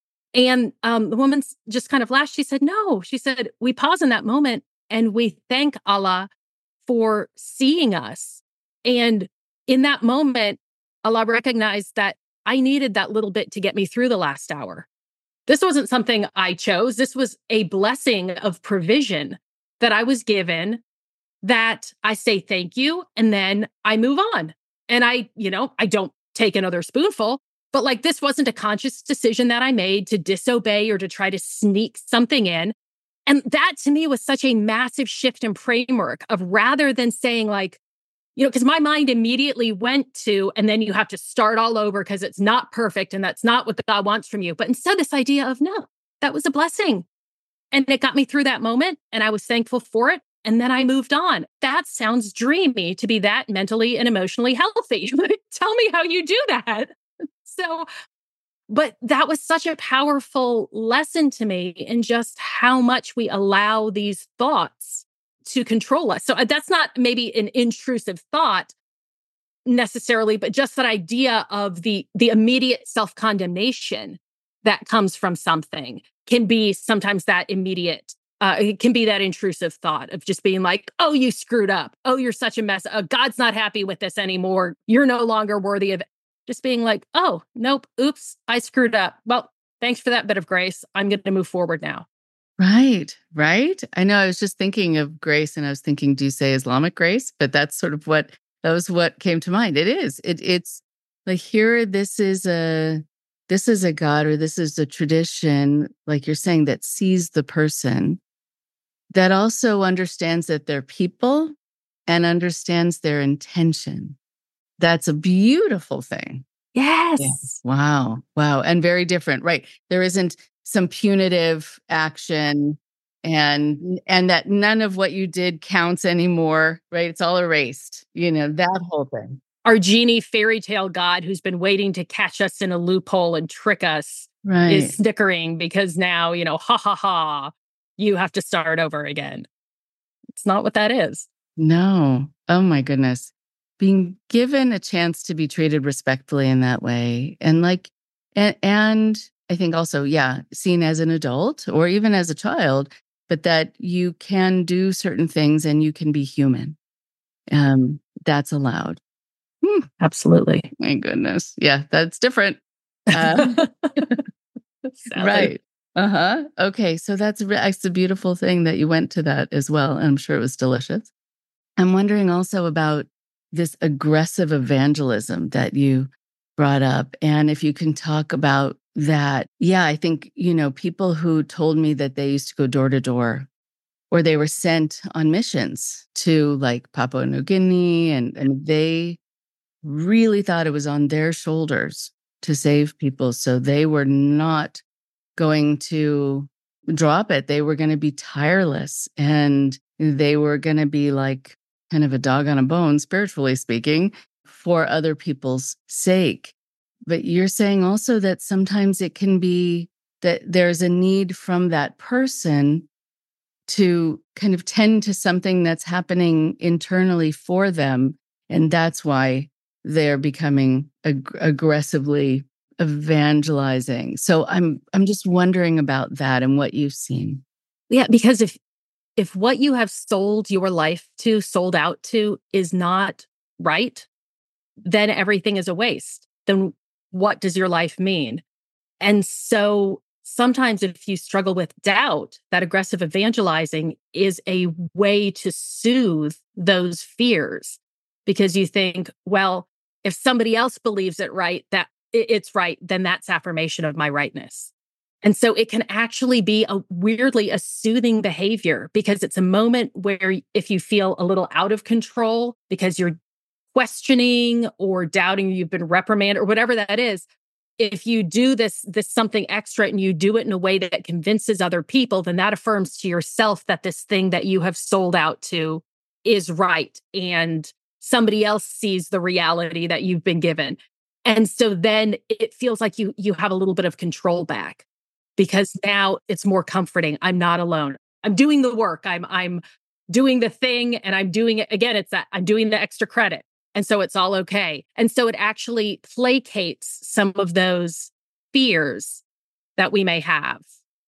And um, the woman just kind of laughed. She said, no. She said, we pause in that moment and we thank Allah for seeing us. And in that moment, Allah recognized that I needed that little bit to get me through the last hour. This wasn't something I chose. This was a blessing of provision that I was given, that I say thank you, and then I move on. And I, you know, I don't take another spoonful, but like this wasn't a conscious decision that I made to disobey or to try to sneak something in. And that to me was such a massive shift in framework of, rather than saying like, you know, because my mind immediately went to, and then you have to start all over because it's not perfect and that's not what God wants from you. But instead, this idea of, no, that was a blessing. And it got me through that moment, and I was thankful for it. And then I moved on. That sounds dreamy, to be that mentally and emotionally healthy. Tell me how you do that. So, but that was such a powerful lesson to me in just how much we allow these thoughts to control us. So that's not maybe an intrusive thought necessarily, but just that idea of the, the immediate self-condemnation that comes from something can be sometimes that immediate, uh, it can be that intrusive thought of just being like, oh, you screwed up. Oh, you're such a mess. Oh, God's not happy with this anymore. You're no longer worthy of it. Just being like, oh, nope, oops, I screwed up. Well, thanks for that bit of grace. I'm going to move forward now. Right, right. I know I was just thinking of grace, and I was thinking, do you say Islamic grace? But that's sort of what, that was what came to mind. It is. It, it's like here, this is a, this is a God, or this is a tradition, like you're saying, that sees the person, that also understands that they're people and understands their intention. That's a beautiful thing. Yes. Yes. Wow. Wow. And very different, right? There isn't some punitive action, and and that none of what you did counts anymore, right? It's all erased, you know, that whole thing. Our genie fairy tale God who's been waiting to catch us in a loophole and trick us Right. is snickering because now, you know, ha ha ha, you have to start over again. It's not what that is. No. Oh my goodness. Being given a chance to be treated respectfully in that way. And like, and, and I think also, yeah, seen as an adult or even as a child, but that you can do certain things and you can be human. Um, that's allowed. Hmm. Absolutely. My goodness. Yeah, that's different. Uh, salad. Right. Uh-huh. Okay. So that's, re- that's a beautiful thing that you went to that as well. And I'm sure it was delicious. I'm wondering also about this aggressive evangelism that you brought up. And if you can talk about that. Yeah, I think, you know, people who told me that they used to go door to door or they were sent on missions to like Papua New Guinea and, and they really thought it was on their shoulders to save people. So they were not going to drop it. They were going to be tireless and they were going to be like kind of a dog on a bone, spiritually speaking, for other people's sake. But you're saying also that sometimes it can be that there's a need from that person to kind of tend to something that's happening internally for them. And that's why they're becoming ag- aggressively evangelizing. So I'm I'm just wondering about that and what you've seen. Yeah, because if if what you have sold your life to, sold out to, is not right, then everything is a waste. Then what does your life mean? And so sometimes if you struggle with doubt, that aggressive evangelizing is a way to soothe those fears because you think, well, if somebody else believes it right, that it's right, then that's affirmation of my rightness. And so it can actually be a weirdly a soothing behavior because it's a moment where if you feel a little out of control because you're questioning or doubting you've been reprimanded or whatever that is, if you do this, this something extra and you do it in a way that convinces other people, then that affirms to yourself that this thing that you have sold out to is right. And somebody else sees the reality that you've been given. And so then it feels like you you have a little bit of control back because now it's more comforting. I'm not alone. I'm doing the work. I'm I'm doing the thing and I'm doing it again. It's that I'm doing the extra credit. And so it's all okay. And so it actually placates some of those fears that we may have.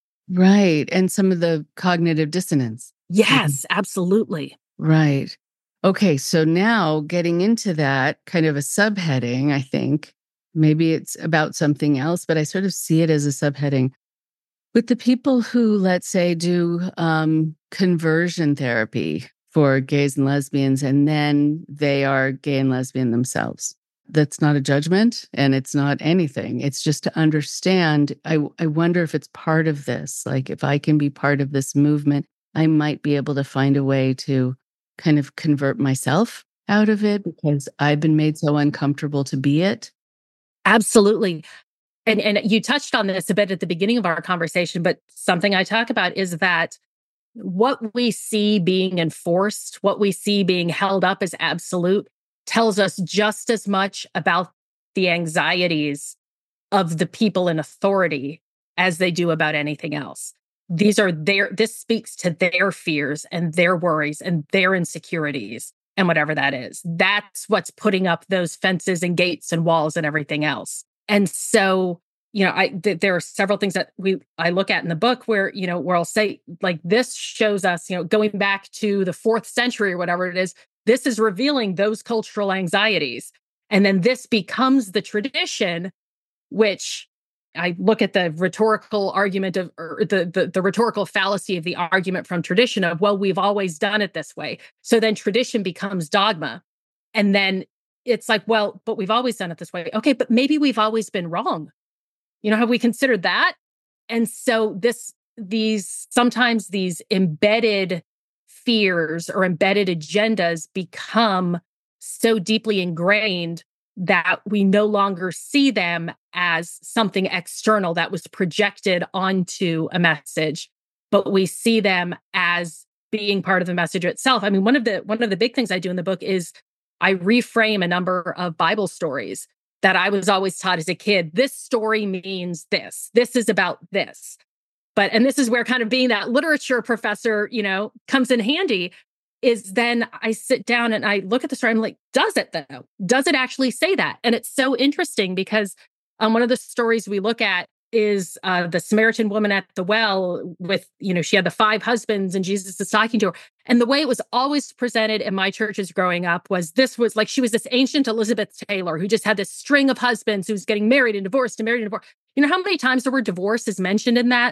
Right. And some of the cognitive dissonance. Yes, absolutely. Right. Okay. So now getting into that kind of a subheading, I think maybe it's about something else, but I sort of see it as a subheading. With the people who, let's say, do um, conversion therapy for gays and lesbians, and then they are gay and lesbian themselves. That's not a judgment and it's not anything. It's just to understand. I, I wonder if it's part of this. Like if I can be part of this movement, I might be able to find a way to kind of convert myself out of it because I've been made so uncomfortable to be it. Absolutely. And, and you touched on this a bit at the beginning of our conversation, but something I talk about is that what we see being enforced, what we see being held up as absolute, tells us just as much about the anxieties of the people in authority as they do about anything else. These are their, this speaks to their fears and their worries and their insecurities and whatever that is. That's what's putting up those fences and gates and walls and everything else. And so you know, I th- there are several things that we I look at in the book where, you know, where I'll say, like, this shows us, you know, going back to the fourth century or whatever it is, this is revealing those cultural anxieties. And then this becomes the tradition, which I look at the rhetorical argument of, or the, the, the rhetorical fallacy of the argument from tradition of, well, we've always done it this way. So then tradition becomes dogma. And then it's like, well, but we've always done it this way. Okay, but maybe we've always been wrong. You know, have we considered that? And so this, these, sometimes these embedded fears or embedded agendas become so deeply ingrained that we no longer see them as something external that was projected onto a message, but we see them as being part of the message itself. I mean, one of the, one of the big things I do in the book is I reframe a number of Bible stories that I was always taught as a kid. This story means this. This is about this. But, and this is where kind of being that literature professor, you know, comes in handy, is then I sit down and I look at the story. I'm like, does it though? Does it actually say that? And it's so interesting because um, one of the stories we look at is uh, the Samaritan woman at the well with, you know, she had the five husbands and Jesus is talking to her. And the way it was always presented in my churches growing up was this was like she was this ancient Elizabeth Taylor who just had this string of husbands who's getting married and divorced and married and divorced. You know how many times the word divorce is mentioned in that?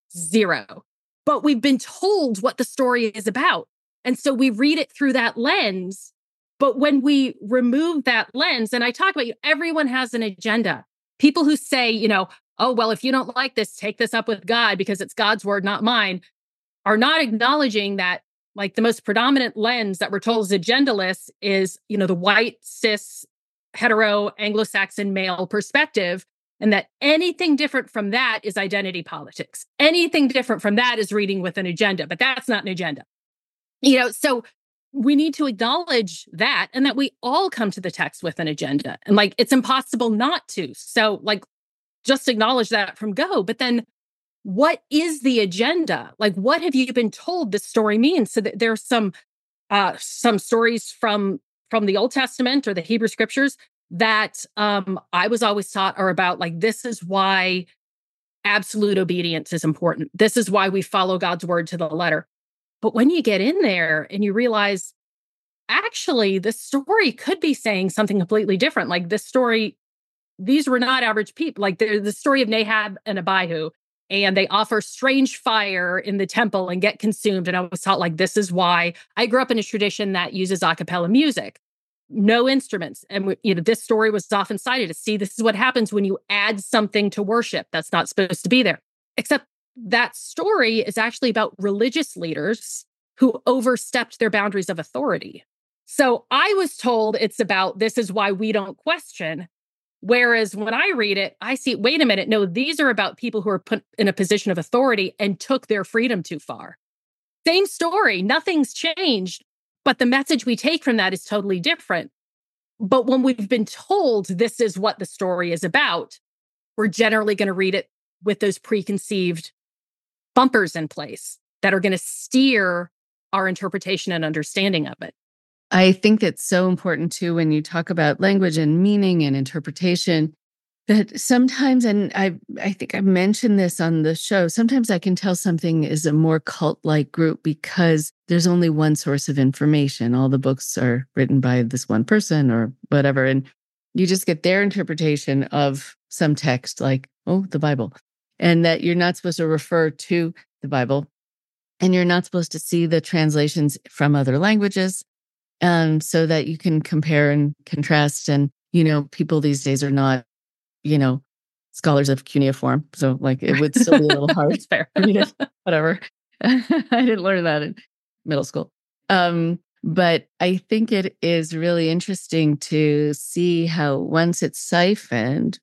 Zero. But we've been told what the story is about. And so we read it through that lens. But when we remove that lens, and I talk about, you, everyone has an agenda. People who say, you know, oh, well, if you don't like this, take this up with God because it's God's word, not mine, are not acknowledging that, like, the most predominant lens that we're told is agendaless is, you know, the white, cis, hetero, Anglo-Saxon male perspective. And that anything different from that is identity politics. Anything different from that is reading with an agenda, but that's not an agenda. You know, so we need to acknowledge that and that we all come to the text with an agenda. And like, it's impossible not to. So like, just acknowledge that from go. But then what is the agenda? Like, what have you been told this story means? So that there's some uh, some stories from, from the Old Testament or the Hebrew scriptures that um, I was always taught are about, like, this is why absolute obedience is important. This is why we follow God's word to the letter. But when you get in there and you realize, actually, this story could be saying something completely different. Like this story, these were not average people. Like the, the story of Nahab and Abihu, and they offer strange fire in the temple and get consumed. And I was taught, like, this is why. I grew up in a tradition that uses a cappella music. No instruments. And, you know, this story was often cited to see this is what happens when you add something to worship that's not supposed to be there. Except that story is actually about religious leaders who overstepped their boundaries of authority. So I was told it's about this is why we don't question. Whereas when I read it, I see, wait a minute, no, these are about people who are put in a position of authority and took their freedom too far. Same story, nothing's changed. But the message we take from that is totally different. But when we've been told this is what the story is about, we're generally going to read it with those preconceived bumpers in place that are going to steer our interpretation and understanding of it. I think that's so important too when you talk about language and meaning and interpretation, that sometimes, and I I think I mentioned this on the show, sometimes I can tell something is a more cult-like group because there's only one source of information. All the books are written by this one person or whatever, and you just get their interpretation of some text like, oh, the Bible, and that you're not supposed to refer to the Bible, and you're not supposed to see the translations from other languages, um, so that you can compare and contrast. And, you know, people these days are not, you know, scholars of cuneiform. So like it would still be a little hard. It's fair. I mean, whatever. I didn't learn that in middle school. Um, but I think it is really interesting to see how once it's siphoned,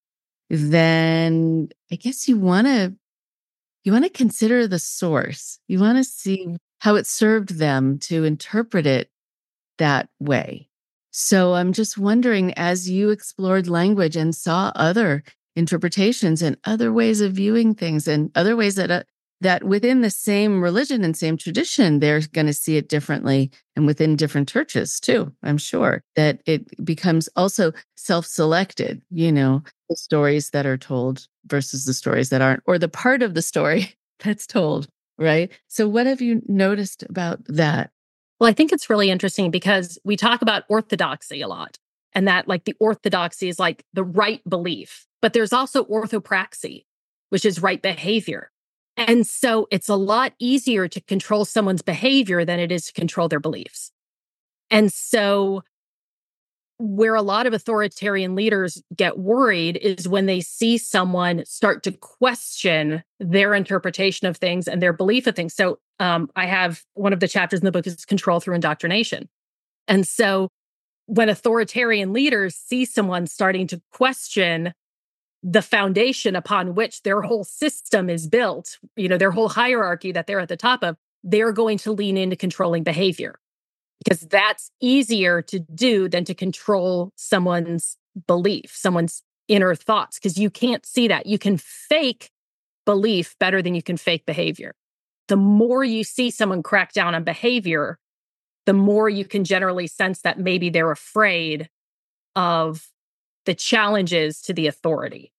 then I guess you want to, you want to consider the source. You want to see how it served them to interpret it that way. So I'm just wondering, as you explored language and saw other interpretations and other ways of viewing things and other ways that uh, that within the same religion and same tradition, they're going to see it differently, and within different churches too, I'm sure, that it becomes also self-selected, you know, the stories that are told versus the stories that aren't, or the part of the story that's told, right? So what have you noticed about that? Well, I think it's really interesting because we talk about orthodoxy a lot, and that, like, the orthodoxy is like the right belief, but there's also orthopraxy, which is right behavior. And so it's a lot easier to control someone's behavior than it is to control their beliefs. And so where a lot of authoritarian leaders get worried is when they see someone start to question their interpretation of things and their belief of things. So um, I have one of the chapters in the book is control through indoctrination. And so when authoritarian leaders see someone starting to question the foundation upon which their whole system is built, you know, their whole hierarchy that they're at the top of, they're going to lean into controlling behavior. Because that's easier to do than to control someone's belief, someone's inner thoughts, because you can't see that. You can fake belief better than you can fake behavior. The more you see someone crack down on behavior, the more you can generally sense that maybe they're afraid of the challenges to the authority.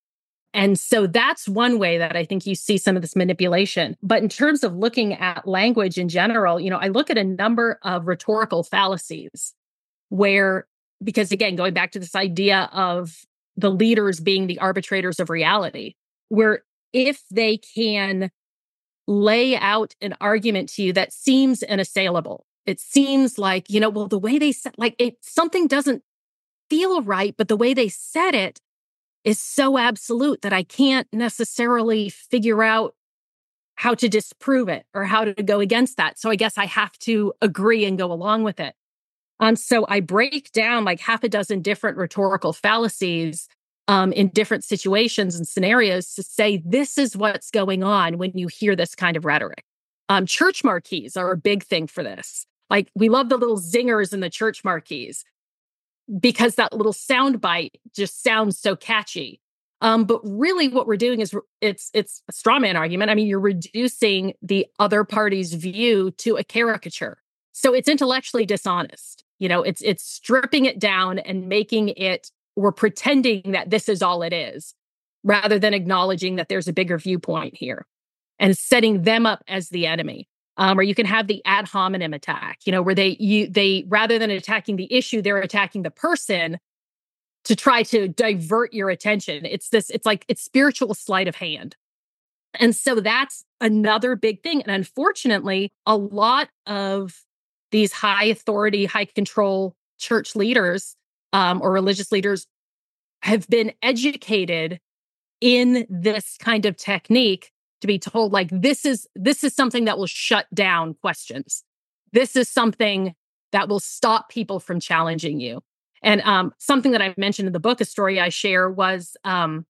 And so that's one way that I think you see some of this manipulation. But in terms of looking at language in general, you know, I look at a number of rhetorical fallacies where, because again, going back to this idea of the leaders being the arbitrators of reality, where if they can lay out an argument to you that seems unassailable, it seems like, you know, well, the way they said, like, it, something doesn't feel right, but the way they said it is so absolute that I can't necessarily figure out how to disprove it or how to go against that. So I guess I have to agree and go along with it. Um, so I break down like half a dozen different rhetorical fallacies um, in different situations and scenarios to say, this is what's going on when you hear this kind of rhetoric. Um, church marquees are a big thing for this. Like, we love the little zingers in the church marquees because that little sound bite just sounds so catchy. Um, but really what we're doing is it's it's a straw man argument. I mean, you're reducing the other party's view to a caricature. So it's intellectually dishonest. You know, it's it's stripping it down and making it, we're pretending that this is all it is, rather than acknowledging that there's a bigger viewpoint here and setting them up as the enemy. Um, or you can have the ad hominem attack, you know, where they, you, they, rather than attacking the issue, they're attacking the person to try to divert your attention. It's this, it's like, it's spiritual sleight of hand. And so that's another big thing. And unfortunately, a lot of these high authority, high control church leaders um, or religious leaders have been educated in this kind of technique to be told, like, this is this is something that will shut down questions. This is something that will stop people from challenging you. And um, something that I mentioned in the book, a story I share, was um,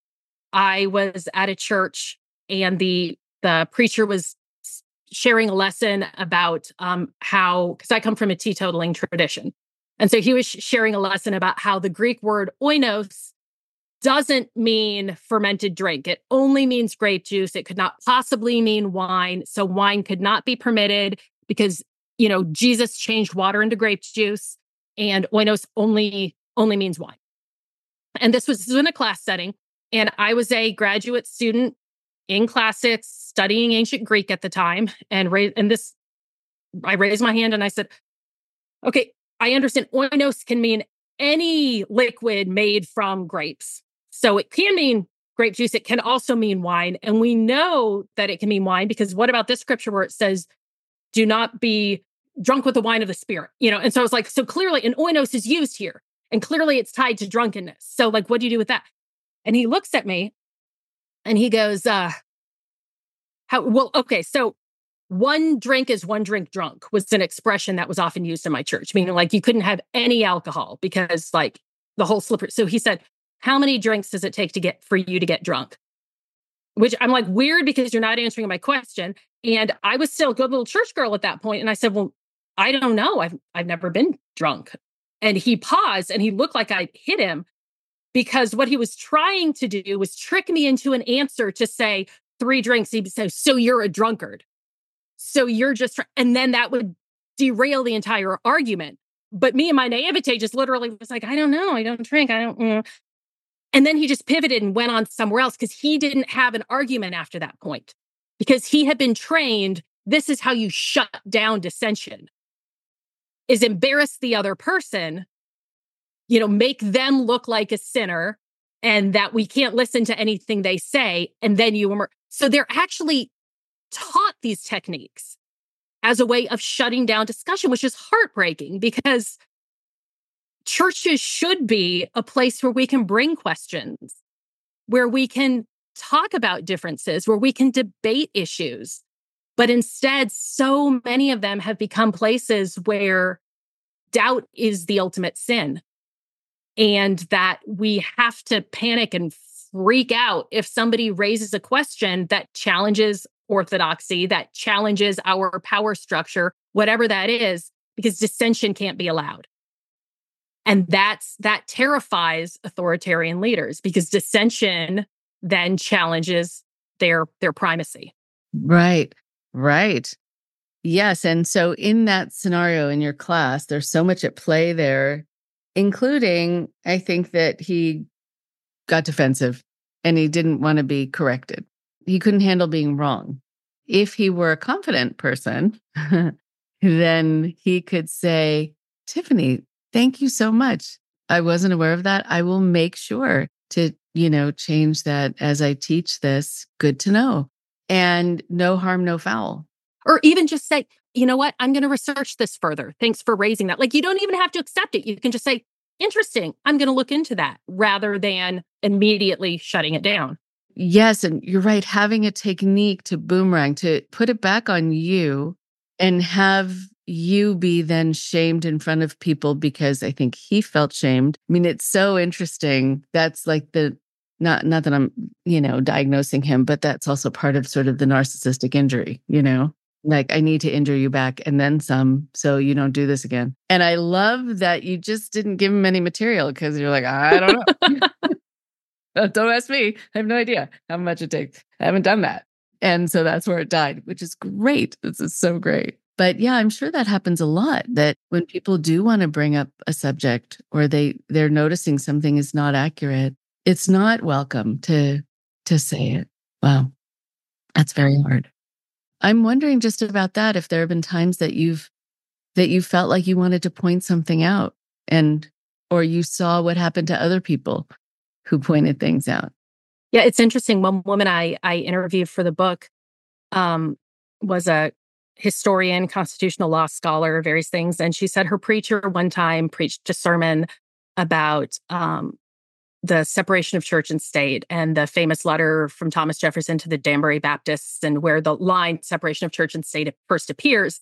I was at a church and the the preacher was sharing a lesson about um, how, because I come from a teetotaling tradition. And so he was sharing a lesson about how the Greek word oinos doesn't mean fermented drink. It only means grape juice. It could not possibly mean wine. So wine could not be permitted because, you know, Jesus changed water into grape juice, and oinos only, only means wine. And this was, this was in a class setting. And I was a graduate student in classics studying ancient Greek at the time. And, ra- and this, I raised my hand and I said, okay, I understand oinos can mean any liquid made from grapes. So it can mean grape juice. It can also mean wine. And we know that it can mean wine because what about this scripture where it says, do not be drunk with the wine of the Spirit? You know, and so I was like, so clearly an oinos is used here and clearly it's tied to drunkenness. So like, what do you do with that? And he looks at me and he goes, uh, how, well, okay. So one drink is one drink drunk was an expression that was often used in my church, meaning like you couldn't have any alcohol because like the whole slippery. So he said, how many drinks does it take to get for you to get drunk? Which I'm like, weird because you're not answering my question. And I was still a good little church girl at that point. And I said, well, I don't know. I've, I've never been drunk. And he paused and he looked like I hit him because what he was trying to do was trick me into an answer to say three drinks. He'd say, so you're a drunkard. So you're just, and then that would derail the entire argument. But me and my naivete just literally was like, I don't know. I don't drink. I don't. Mm. And then he just pivoted and went on somewhere else because he didn't have an argument after that point because he had been trained. This is how you shut down dissension, is embarrass the other person, you know, make them look like a sinner and that we can't listen to anything they say. And then you, emer- so they're actually taught these techniques as a way of shutting down discussion, which is heartbreaking because churches should be a place where we can bring questions, where we can talk about differences, where we can debate issues. But instead, so many of them have become places where doubt is the ultimate sin. And that we have to panic and freak out if somebody raises a question that challenges orthodoxy, that challenges our power structure, whatever that is, because dissension can't be allowed. And that's that terrifies authoritarian leaders because dissension then challenges their their primacy. Right, right. Yes. And so in that scenario in your class, there's so much at play there, including, I think that he got defensive and he didn't want to be corrected. He couldn't handle being wrong. If he were a confident person, then he could say, Tiffany, thank you so much. I wasn't aware of that. I will make sure to, you know, change that as I teach this. Good to know. And no harm, no foul. Or even just say, you know what, I'm going to research this further. Thanks for raising that. Like, you don't even have to accept it. You can just say, interesting, I'm going to look into that, rather than immediately shutting it down. Yes. And you're right. Having a technique to boomerang, to put it back on you and have you be then shamed in front of people because I think he felt shamed. I mean, it's so interesting. That's like the, not, not that I'm, you know, diagnosing him, but that's also part of sort of the narcissistic injury, you know? Like, I need to injure you back and then some, so you don't do this again. And I love that you just didn't give him any material because you're like, I don't know. Don't ask me. I have no idea how much it takes. I haven't done that. And so that's where it died, which is great. This is so great. But yeah, I'm sure that happens a lot, that when people do want to bring up a subject or they, they're noticing something is not accurate, it's not welcome to, to say it. Wow. That's very hard. I'm wondering just about that, if there have been times that you've that you felt like you wanted to point something out, and or you saw what happened to other people who pointed things out. Yeah, it's interesting. One woman I I interviewed for the book um, was a historian, constitutional law scholar, various things, and she said her preacher one time preached a sermon about um, the separation of church and state, and the famous letter from Thomas Jefferson to the Danbury Baptists, and where the line separation of church and state first appears.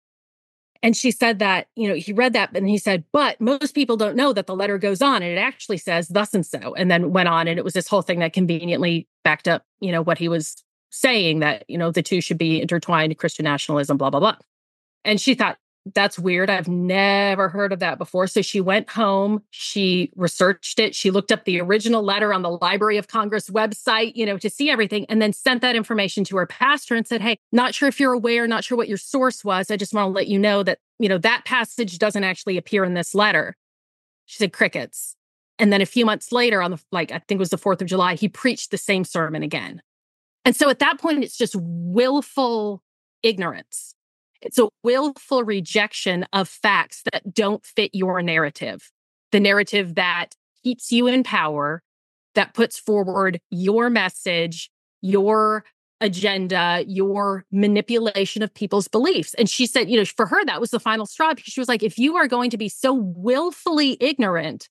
And she said that, you know, he read that and he said, but most people don't know that the letter goes on and it actually says thus and so, and then went on. And it was this whole thing that conveniently backed up, you know, what he was saying, that, you know, the two should be intertwined, Christian nationalism, blah, blah, blah. And she thought, that's weird. I've never heard of that before. So she went home, she researched it. She looked up the original letter on the Library of Congress website, you know, to see everything, and then sent that information to her pastor and said, hey, not sure if you're aware, not sure what your source was. I just want to let you know that, you know, that passage doesn't actually appear in this letter. She said, crickets. And then a few months later, on the, like, I think it was the fourth of July, he preached the same sermon again. And so at that point, it's just willful ignorance. It's a willful rejection of facts that don't fit your narrative, the narrative that keeps you in power, that puts forward your message, your agenda, your manipulation of people's beliefs. And she said, you know, for her, that was the final straw, because she was like, if you are going to be so willfully ignorant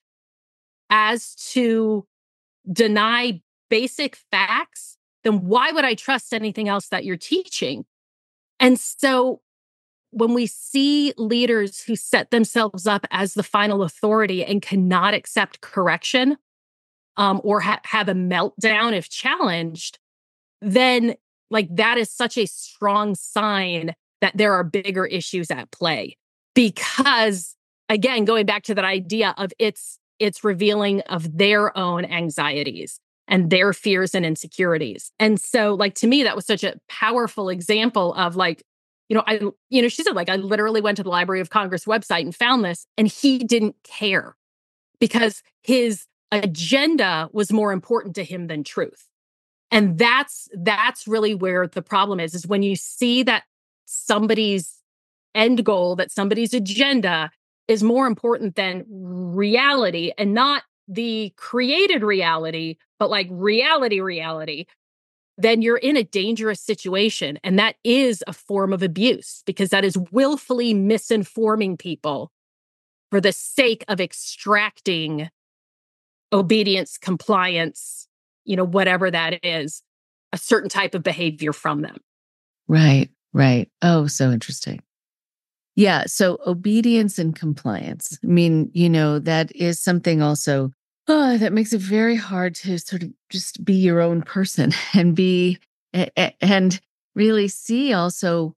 as to deny basic facts, then why would I trust anything else that you're teaching? And so when we see leaders who set themselves up as the final authority and cannot accept correction, um, or ha- have a meltdown if challenged, then like that is such a strong sign that there are bigger issues at play. Because again, going back to that idea of it's it's revealing of their own anxieties and their fears and insecurities. And so, like, to me, that was such a powerful example of, like, you know, I, you know, she said, like, I literally went to the Library of Congress website and found this, and he didn't care because his agenda was more important to him than truth. And that's, that's really where the problem is, is when you see that somebody's end goal, that somebody's agenda is more important than reality, and not the created reality, but like reality, reality, then you're in a dangerous situation. And that is a form of abuse, because that is willfully misinforming people for the sake of extracting obedience, compliance, you know, whatever that is, a certain type of behavior from them. Right, right. Oh, so interesting. Yeah. So obedience and compliance. I mean, you know, that is something also oh, that makes it very hard to sort of just be your own person and be, and really see also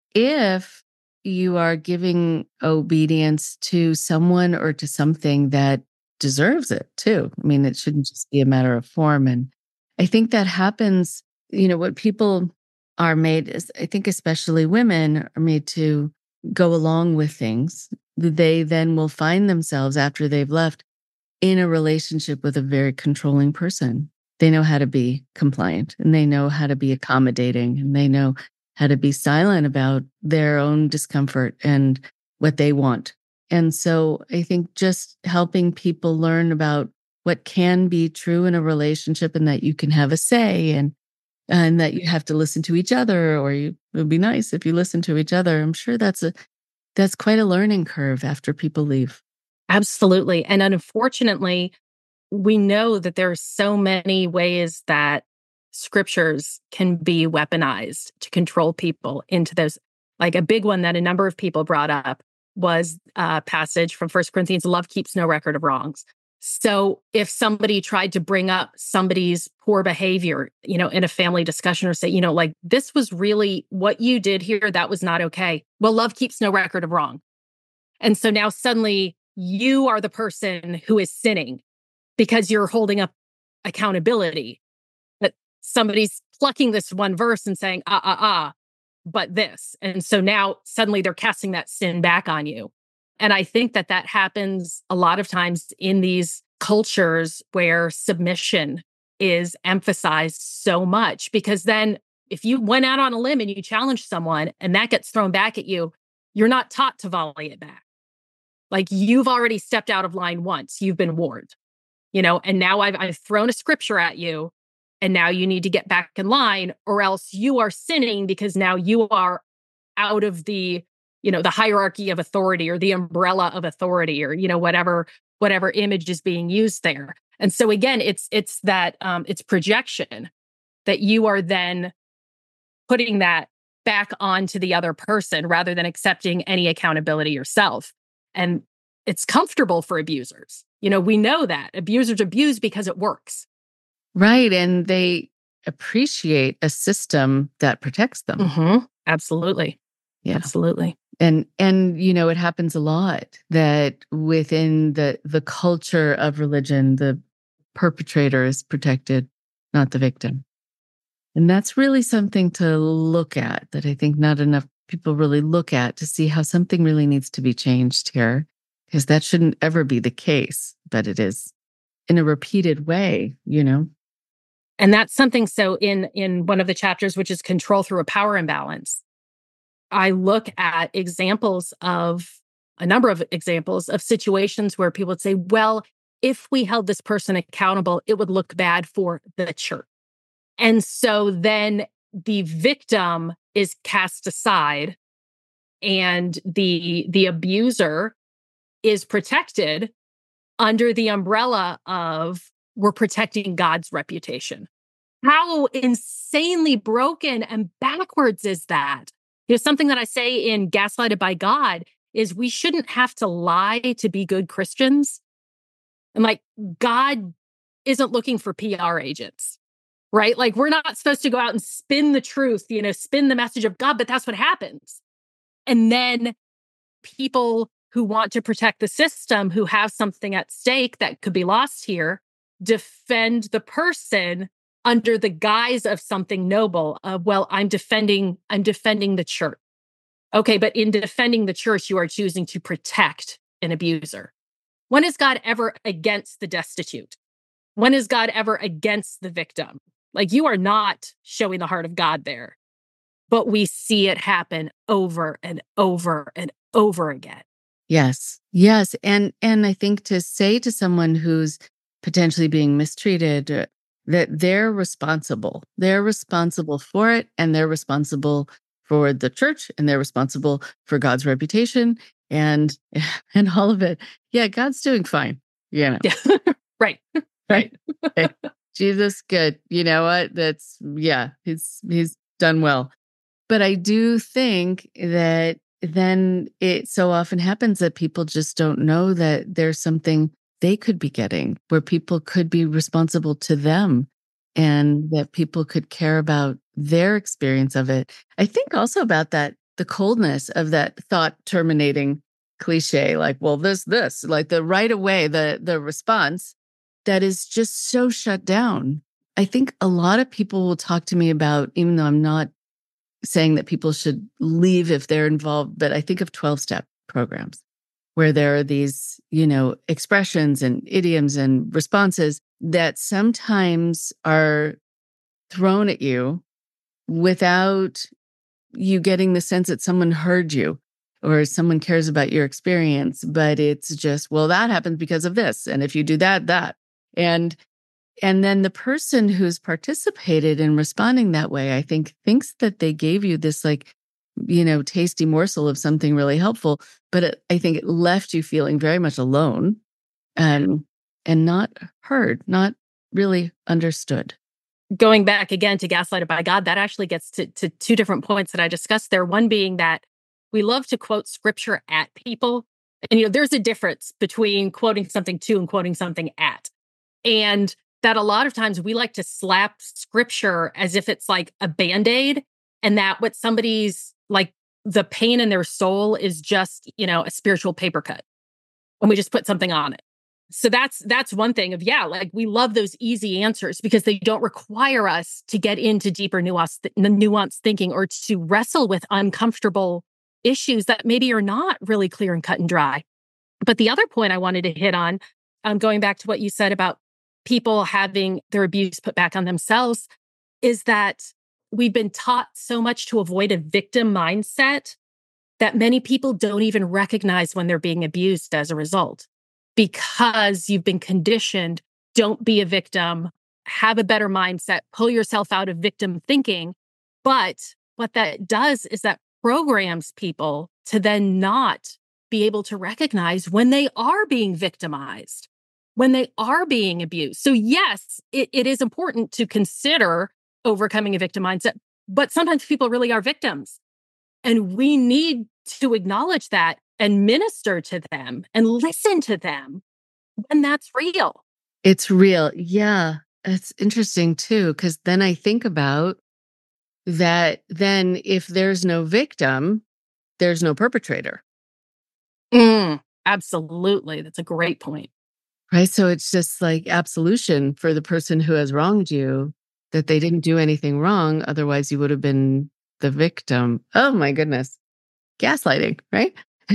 if you are giving obedience to someone or to something that deserves it too. I mean, it shouldn't just be a matter of form. And I think that happens, you know, what people are made, I think especially women are made to go along with things. They then will find themselves after they've left in a relationship with a very controlling person. They know how to be compliant, and they know how to be accommodating, and they know how to be silent about their own discomfort and what they want. And so I think just helping people learn about what can be true in a relationship, and that you can have a say, and and that you have to listen to each other, or you, it would be nice if you listen to each other. I'm sure that's a that's quite a learning curve after people leave. Absolutely. And unfortunately, we know that there are so many ways that scriptures can be weaponized to control people into those. Like a big one that a number of people brought up was a passage from First Corinthians, love keeps no record of wrongs. So if somebody tried to bring up somebody's poor behavior, you know, in a family discussion, or say, you know, like, this was really what you did here, that was not okay. Well, love keeps no record of wrong. And so now suddenly you are the person who is sinning because you're holding up accountability. That somebody's plucking this one verse and saying, ah, ah, ah, but this. And so now suddenly they're casting that sin back on you. And I think that that happens a lot of times in these cultures where submission is emphasized so much, because then if you went out on a limb and you challenge someone and that gets thrown back at you, you're not taught to volley it back. Like, you've already stepped out of line once, you've been warned, you know, and now I've, I've thrown a scripture at you, and now you need to get back in line, or else you are sinning, because now you are out of the, you know, the hierarchy of authority, or the umbrella of authority, or, you know, whatever, whatever image is being used there. And so again, it's, it's that, um, it's projection that you are then putting that back onto the other person rather than accepting any accountability yourself. And it's comfortable for abusers. You know, we know that abusers abuse because it works. Right. And they appreciate a system that protects them. Mm-hmm. Absolutely. Yeah. Absolutely. And, and, you know, it happens a lot that within the, the culture of religion, the perpetrator is protected, not the victim. And that's really something to look at, that I think not enough people really look at, to see how something really needs to be changed here, because that shouldn't ever be the case, but it is in a repeated way, you know? And that's something, so in, in one of the chapters, which is control through a power imbalance, I look at examples of, a number of examples of situations where people would say, well, if we held this person accountable, it would look bad for the church. And so then the victim is cast aside, and the, the abuser is protected under the umbrella of, we're protecting God's reputation. How insanely broken and backwards is that? You know, something that I say in Gaslighted by God is, we shouldn't have to lie to be good Christians. And like, God isn't looking for P R agents, right? Like, we're not supposed to go out and spin the truth, you know, spin the message of God, but that's what happens. And then people who want to protect the system, who have something at stake that could be lost here, defend the person under the guise of something noble. Of, well, I'm defending, I'm defending the church. Okay, but in defending the church, you are choosing to protect an abuser. When is God ever against the destitute? When is God ever against the victim? Like, you are not showing the heart of God there. But we see it happen over and over and over again. Yes. Yes. And and I think to say to someone who's potentially being mistreated, uh, that they're responsible. They're responsible for it, and they're responsible for the church, and they're responsible for God's reputation, and and all of it. Yeah, God's doing fine. You know. Yeah. Right. Right. Okay. Jesus, good. You know what? That's, yeah, he's he's done well. But I do think that then it so often happens that people just don't know that there's something they could be getting, where people could be responsible to them, and that people could care about their experience of it. I think also about that, the coldness of that thought terminating cliche, like, well, this, this, like the right away, the the response that is just so shut down. I think a lot of people will talk to me about, even though I'm not saying that people should leave if they're involved, but I think of twelve-step programs where there are these, you know, expressions and idioms and responses that sometimes are thrown at you without you getting the sense that someone heard you or someone cares about your experience, but it's just, well, that happens because of this. And if you do that, that. And and then the person who's participated in responding that way, I think, thinks that they gave you this like, you know, tasty morsel of something really helpful. But it, I think it left you feeling very much alone and and not heard, not really understood. Going back again to Gaslighted by God, that actually gets to, to two different points that I discussed there. One being that we love to quote scripture at people. And, you know, there's a difference between quoting something to and quoting something at. And that a lot of times we like to slap scripture as if it's like a Band-Aid, and that what somebody's like the pain in their soul is just, you know, a spiritual paper cut. And we just put something on it. So that's that's one thing of, yeah, like we love those easy answers because they don't require us to get into deeper nuance, nuanced thinking or to wrestle with uncomfortable issues that maybe are not really clear and cut and dry. But the other point I wanted to hit on, um, going back to what you said about people having their abuse put back on themselves, is that we've been taught so much to avoid a victim mindset that many people don't even recognize when they're being abused as a result. Because you've been conditioned, don't be a victim, have a better mindset, pull yourself out of victim thinking. But what that does is that programs people to then not be able to recognize when they are being victimized, when they are being abused. So yes, it, it is important to consider overcoming a victim mindset, but sometimes people really are victims. And we need to acknowledge that and minister to them and listen to them when that's real. It's real. Yeah. It's interesting too, because then I think about that then if there's no victim, there's no perpetrator. Mm, absolutely. That's a great point. Right. So it's just like absolution for the person who has wronged you, that they didn't do anything wrong. Otherwise, you would have been the victim. Oh my goodness. Gaslighting, right?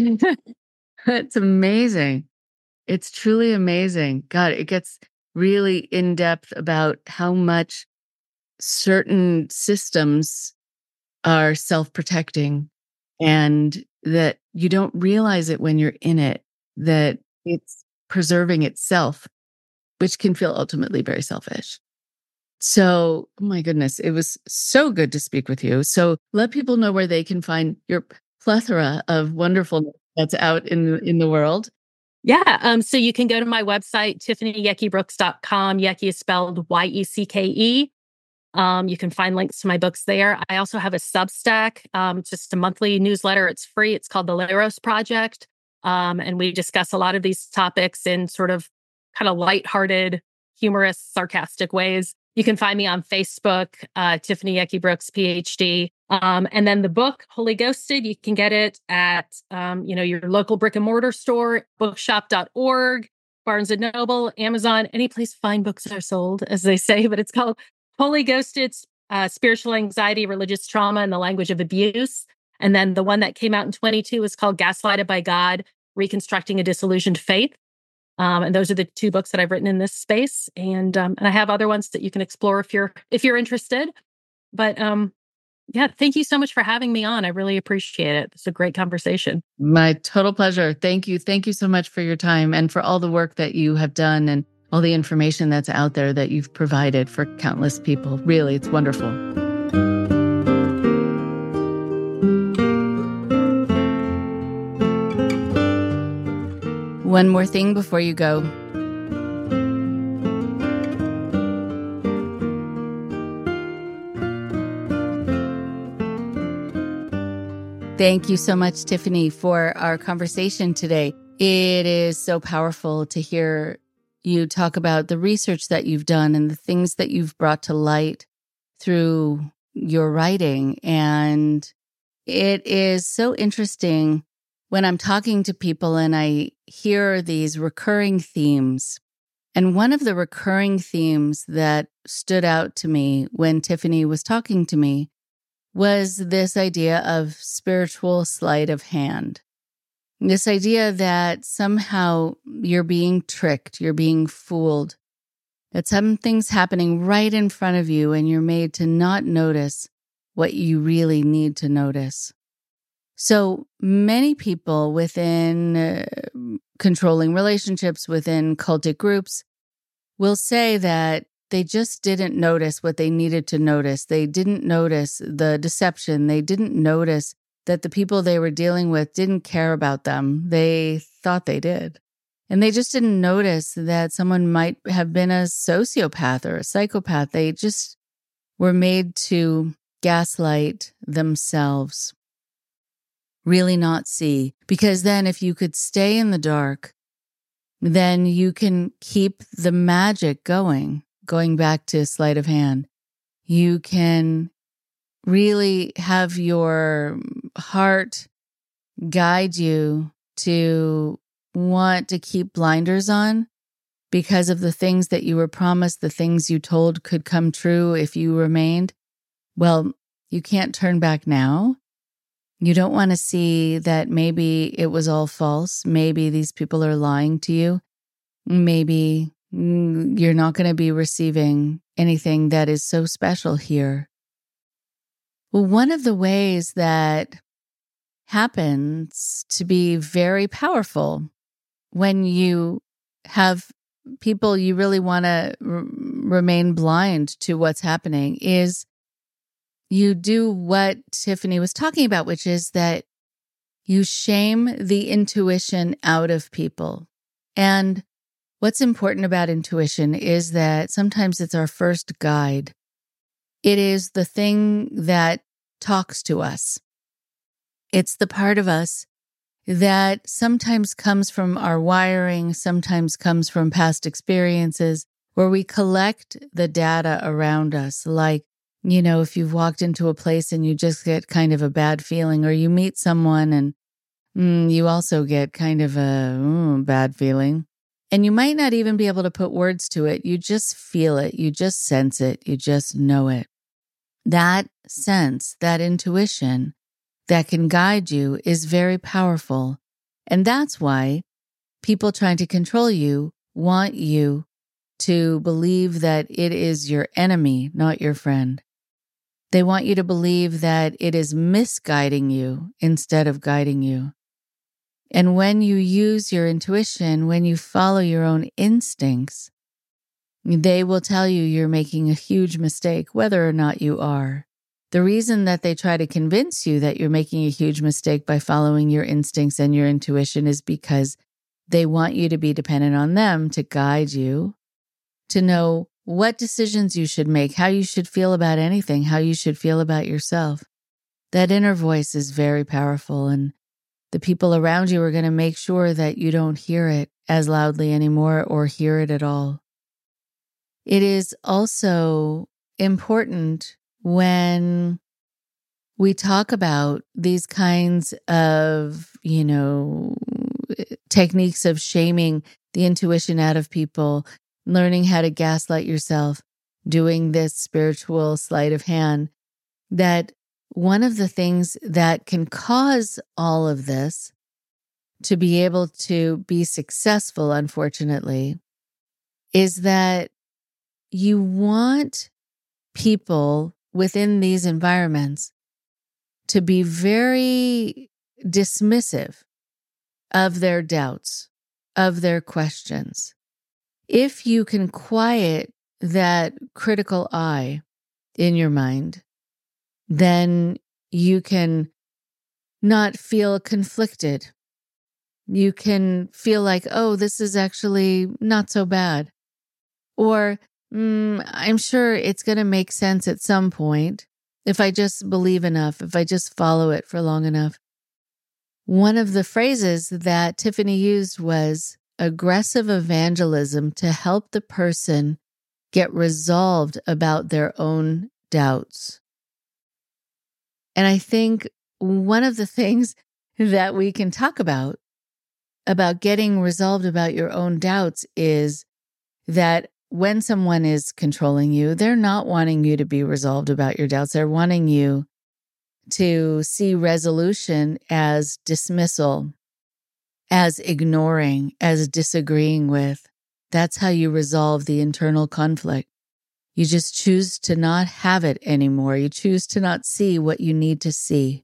It's amazing. It's truly amazing. God, it gets really in depth about how much certain systems are self-protecting and that you don't realize it when you're in it, that it's preserving itself, which can feel ultimately very selfish. So, oh my goodness, it was so good to speak with you. So let people know where they can find your plethora of wonderfulness that's out in, in the world. Yeah. Um, so you can go to my website, tiffany yecke brooks dot com. Yecke is spelled Y E C K E. Um, you can find links to my books there. I also have a Substack, um, just a monthly newsletter. It's free. It's called The Leros Project. Um, and we discuss a lot of these topics in sort of kind of lighthearted, humorous, sarcastic ways. You can find me on Facebook, uh, Tiffany Yecke Brooks, P H D. Um, and then the book, Holy Ghosted, you can get it at, um, you know, your local brick and mortar store, bookshop dot org, Barnes and Noble, Amazon, any place fine books are sold, as they say. But it's called Holy Ghosted, uh, Spiritual Anxiety, Religious Trauma, and the Language of Abuse. And then the one that came out in twenty-two is called Gaslighted by God, Reconstructing a Disillusioned Faith. Um, and those are the two books that I've written in this space. And um, and I have other ones that you can explore if you're if you're interested. But um, yeah, thank you so much for having me on. I really appreciate it. It's a great conversation. My total pleasure. Thank you. Thank you so much for your time and for all the work that you have done and all the information that's out there that you've provided for countless people. Really, it's wonderful. One more thing before you go. Thank you so much, Tiffany, for our conversation today. It is so powerful to hear you talk about the research that you've done and the things that you've brought to light through your writing. And it is so interesting when I'm talking to people and I hear these recurring themes. And one of the recurring themes that stood out to me when Tiffany was talking to me was this idea of spiritual sleight of hand. This idea that somehow you're being tricked, you're being fooled, that something's happening right in front of you and you're made to not notice what you really need to notice. So many people within uh, controlling relationships, within cultic groups, will say that they just didn't notice what they needed to notice. They didn't notice the deception. They didn't notice that the people they were dealing with didn't care about them. They thought they did. And they just didn't notice that someone might have been a sociopath or a psychopath. They just were made to gaslight themselves, really not see. Because then if you could stay in the dark, then you can keep the magic going. Going back to sleight of hand, you can really have your heart guide you to want to keep blinders on because of the things that you were promised, the things you told could come true if you remained. Well, you can't turn back now. You don't want to see that maybe it was all false. Maybe these people are lying to you. Maybe you're not going to be receiving anything that is so special here. Well, one of the ways that happens to be very powerful when you have people you really want to r- remain blind to what's happening is you do what Tiffany was talking about, which is that you shame the intuition out of people. And what's important about intuition is that sometimes it's our first guide. It is the thing that talks to us. It's the part of us that sometimes comes from our wiring, sometimes comes from past experiences, where we collect the data around us. Like, you know, if you've walked into a place and you just get kind of a bad feeling, or you meet someone and mm, you also get kind of a mm, bad feeling. And you might not even be able to put words to it. You just feel it. You just sense it. You just know it. That sense, that intuition that can guide you is very powerful. And that's why people trying to control you want you to believe that it is your enemy, not your friend. They want you to believe that it is misguiding you instead of guiding you. And when you use your intuition, when you follow your own instincts, they will tell you you're making a huge mistake, whether or not you are. The reason that they try to convince you that you're making a huge mistake by following your instincts and your intuition is because they want you to be dependent on them to guide you, to know what decisions you should make, how you should feel about anything, how you should feel about yourself. That inner voice is very powerful, and the people around you are going to make sure that you don't hear it as loudly anymore or hear it at all. It is also important when we talk about these kinds of, you know, techniques of shaming the intuition out of people, learning how to gaslight yourself, doing this spiritual sleight of hand, that one of the things that can cause all of this to be able to be successful, unfortunately, is that you want people within these environments to be very dismissive of their doubts, of their questions. If you can quiet that critical eye in your mind, then you can not feel conflicted. You can feel like, oh, this is actually not so bad. Or, mm, I'm sure it's going to make sense at some point if I just believe enough, if I just follow it for long enough. One of the phrases that Tiffany used was aggressive evangelism to help the person get resolved about their own doubts. And I think one of the things that we can talk about, about getting resolved about your own doubts, is that when someone is controlling you, they're not wanting you to be resolved about your doubts. They're wanting you to see resolution as dismissal, as ignoring, as disagreeing with. That's how you resolve the internal conflict. You just choose to not have it anymore. You choose to not see what you need to see.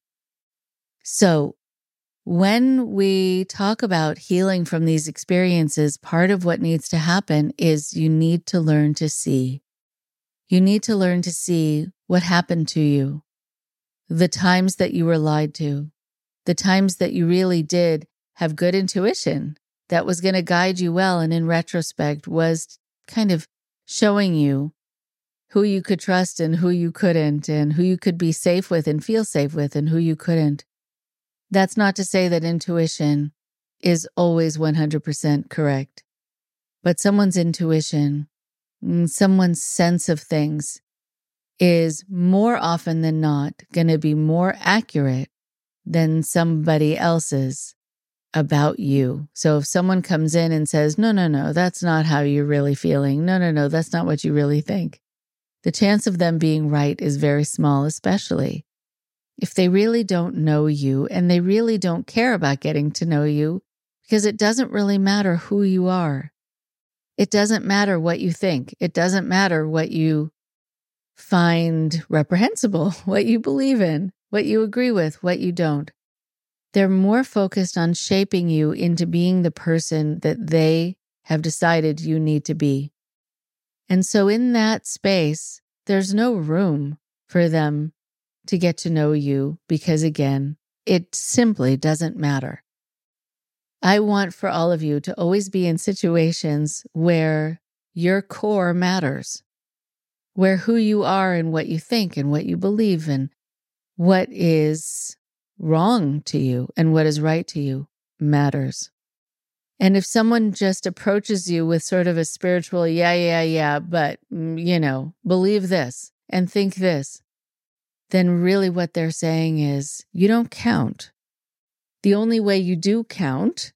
So when we talk about healing from these experiences, part of what needs to happen is you need to learn to see. You need to learn to see what happened to you, the times that you were lied to, the times that you really did have good intuition that was going to guide you well, and in retrospect was kind of showing you who you could trust and who you couldn't, and who you could be safe with and feel safe with and who you couldn't. That's not to say that intuition is always one hundred percent correct, but someone's intuition, someone's sense of things is more often than not going to be more accurate than somebody else's about you. So if someone comes in and says, no, no, no, that's not how you're really feeling. No, no, no, that's not what you really think. The chance of them being right is very small, especially if they really don't know you and they really don't care about getting to know you, because it doesn't really matter who you are. It doesn't matter what you think. It doesn't matter what you find reprehensible, what you believe in, what you agree with, what you don't. They're more focused on shaping you into being the person that they have decided you need to be. And so in that space, there's no room for them to get to know you because, again, it simply doesn't matter. I want for all of you to always be in situations where your core matters, where who you are and what you think and what you believe and what is wrong to you and what is right to you matters. And if someone just approaches you with sort of a spiritual, yeah, yeah, yeah, but, you know, believe this and think this, then really what they're saying is you don't count. The only way you do count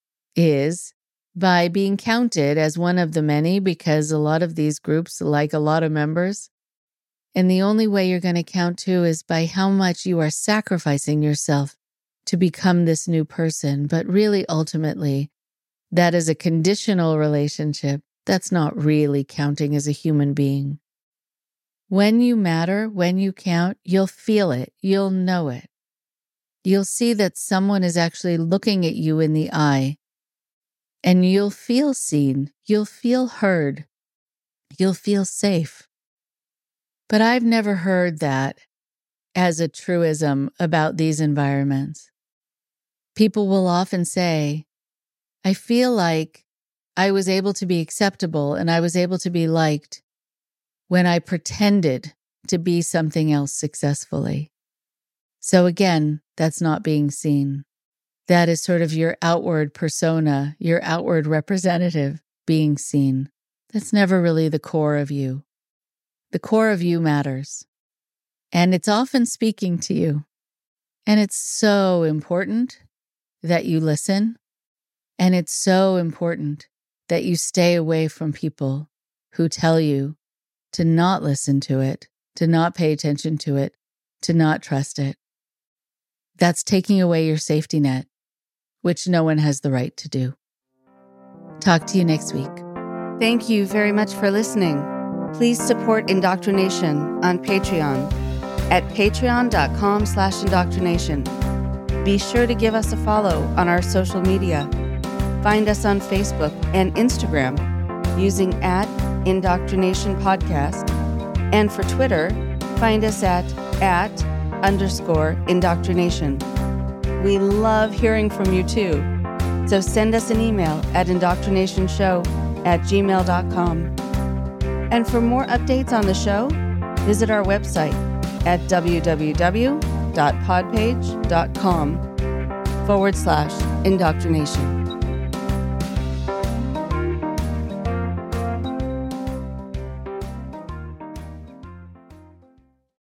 is by being counted as one of the many, because a lot of these groups like a lot of members. And the only way you're going to count too is by how much you are sacrificing yourself to become this new person. But really, ultimately, that is a conditional relationship. That's not really counting as a human being. When you matter, when you count, you'll feel it. You'll know it. You'll see that someone is actually looking at you in the eye, and you'll feel seen. You'll feel heard. You'll feel safe. But I've never heard that as a truism about these environments. People will often say, I feel like I was able to be acceptable and I was able to be liked when I pretended to be something else successfully. So again, that's not being seen. That is sort of your outward persona, your outward representative being seen. That's never really the core of you. The core of you matters. And it's often speaking to you. And it's so important that you listen. And it's so important that you stay away from people who tell you to not listen to it, to not pay attention to it, to not trust it. That's taking away your safety net, which no one has the right to do. Talk to you next week. Thank you very much for listening. Please support Indoctrination on Patreon at patreon.com slash indoctrination. Be sure to give us a follow on our social media. Find us on Facebook and Instagram using at Indoctrination Podcast. And for Twitter, find us at at underscore indoctrination. We love hearing from you too. So send us an email at indoctrinationshow at gmail dot com. And for more updates on the show, visit our website at www.podpage.com forward slash indoctrination.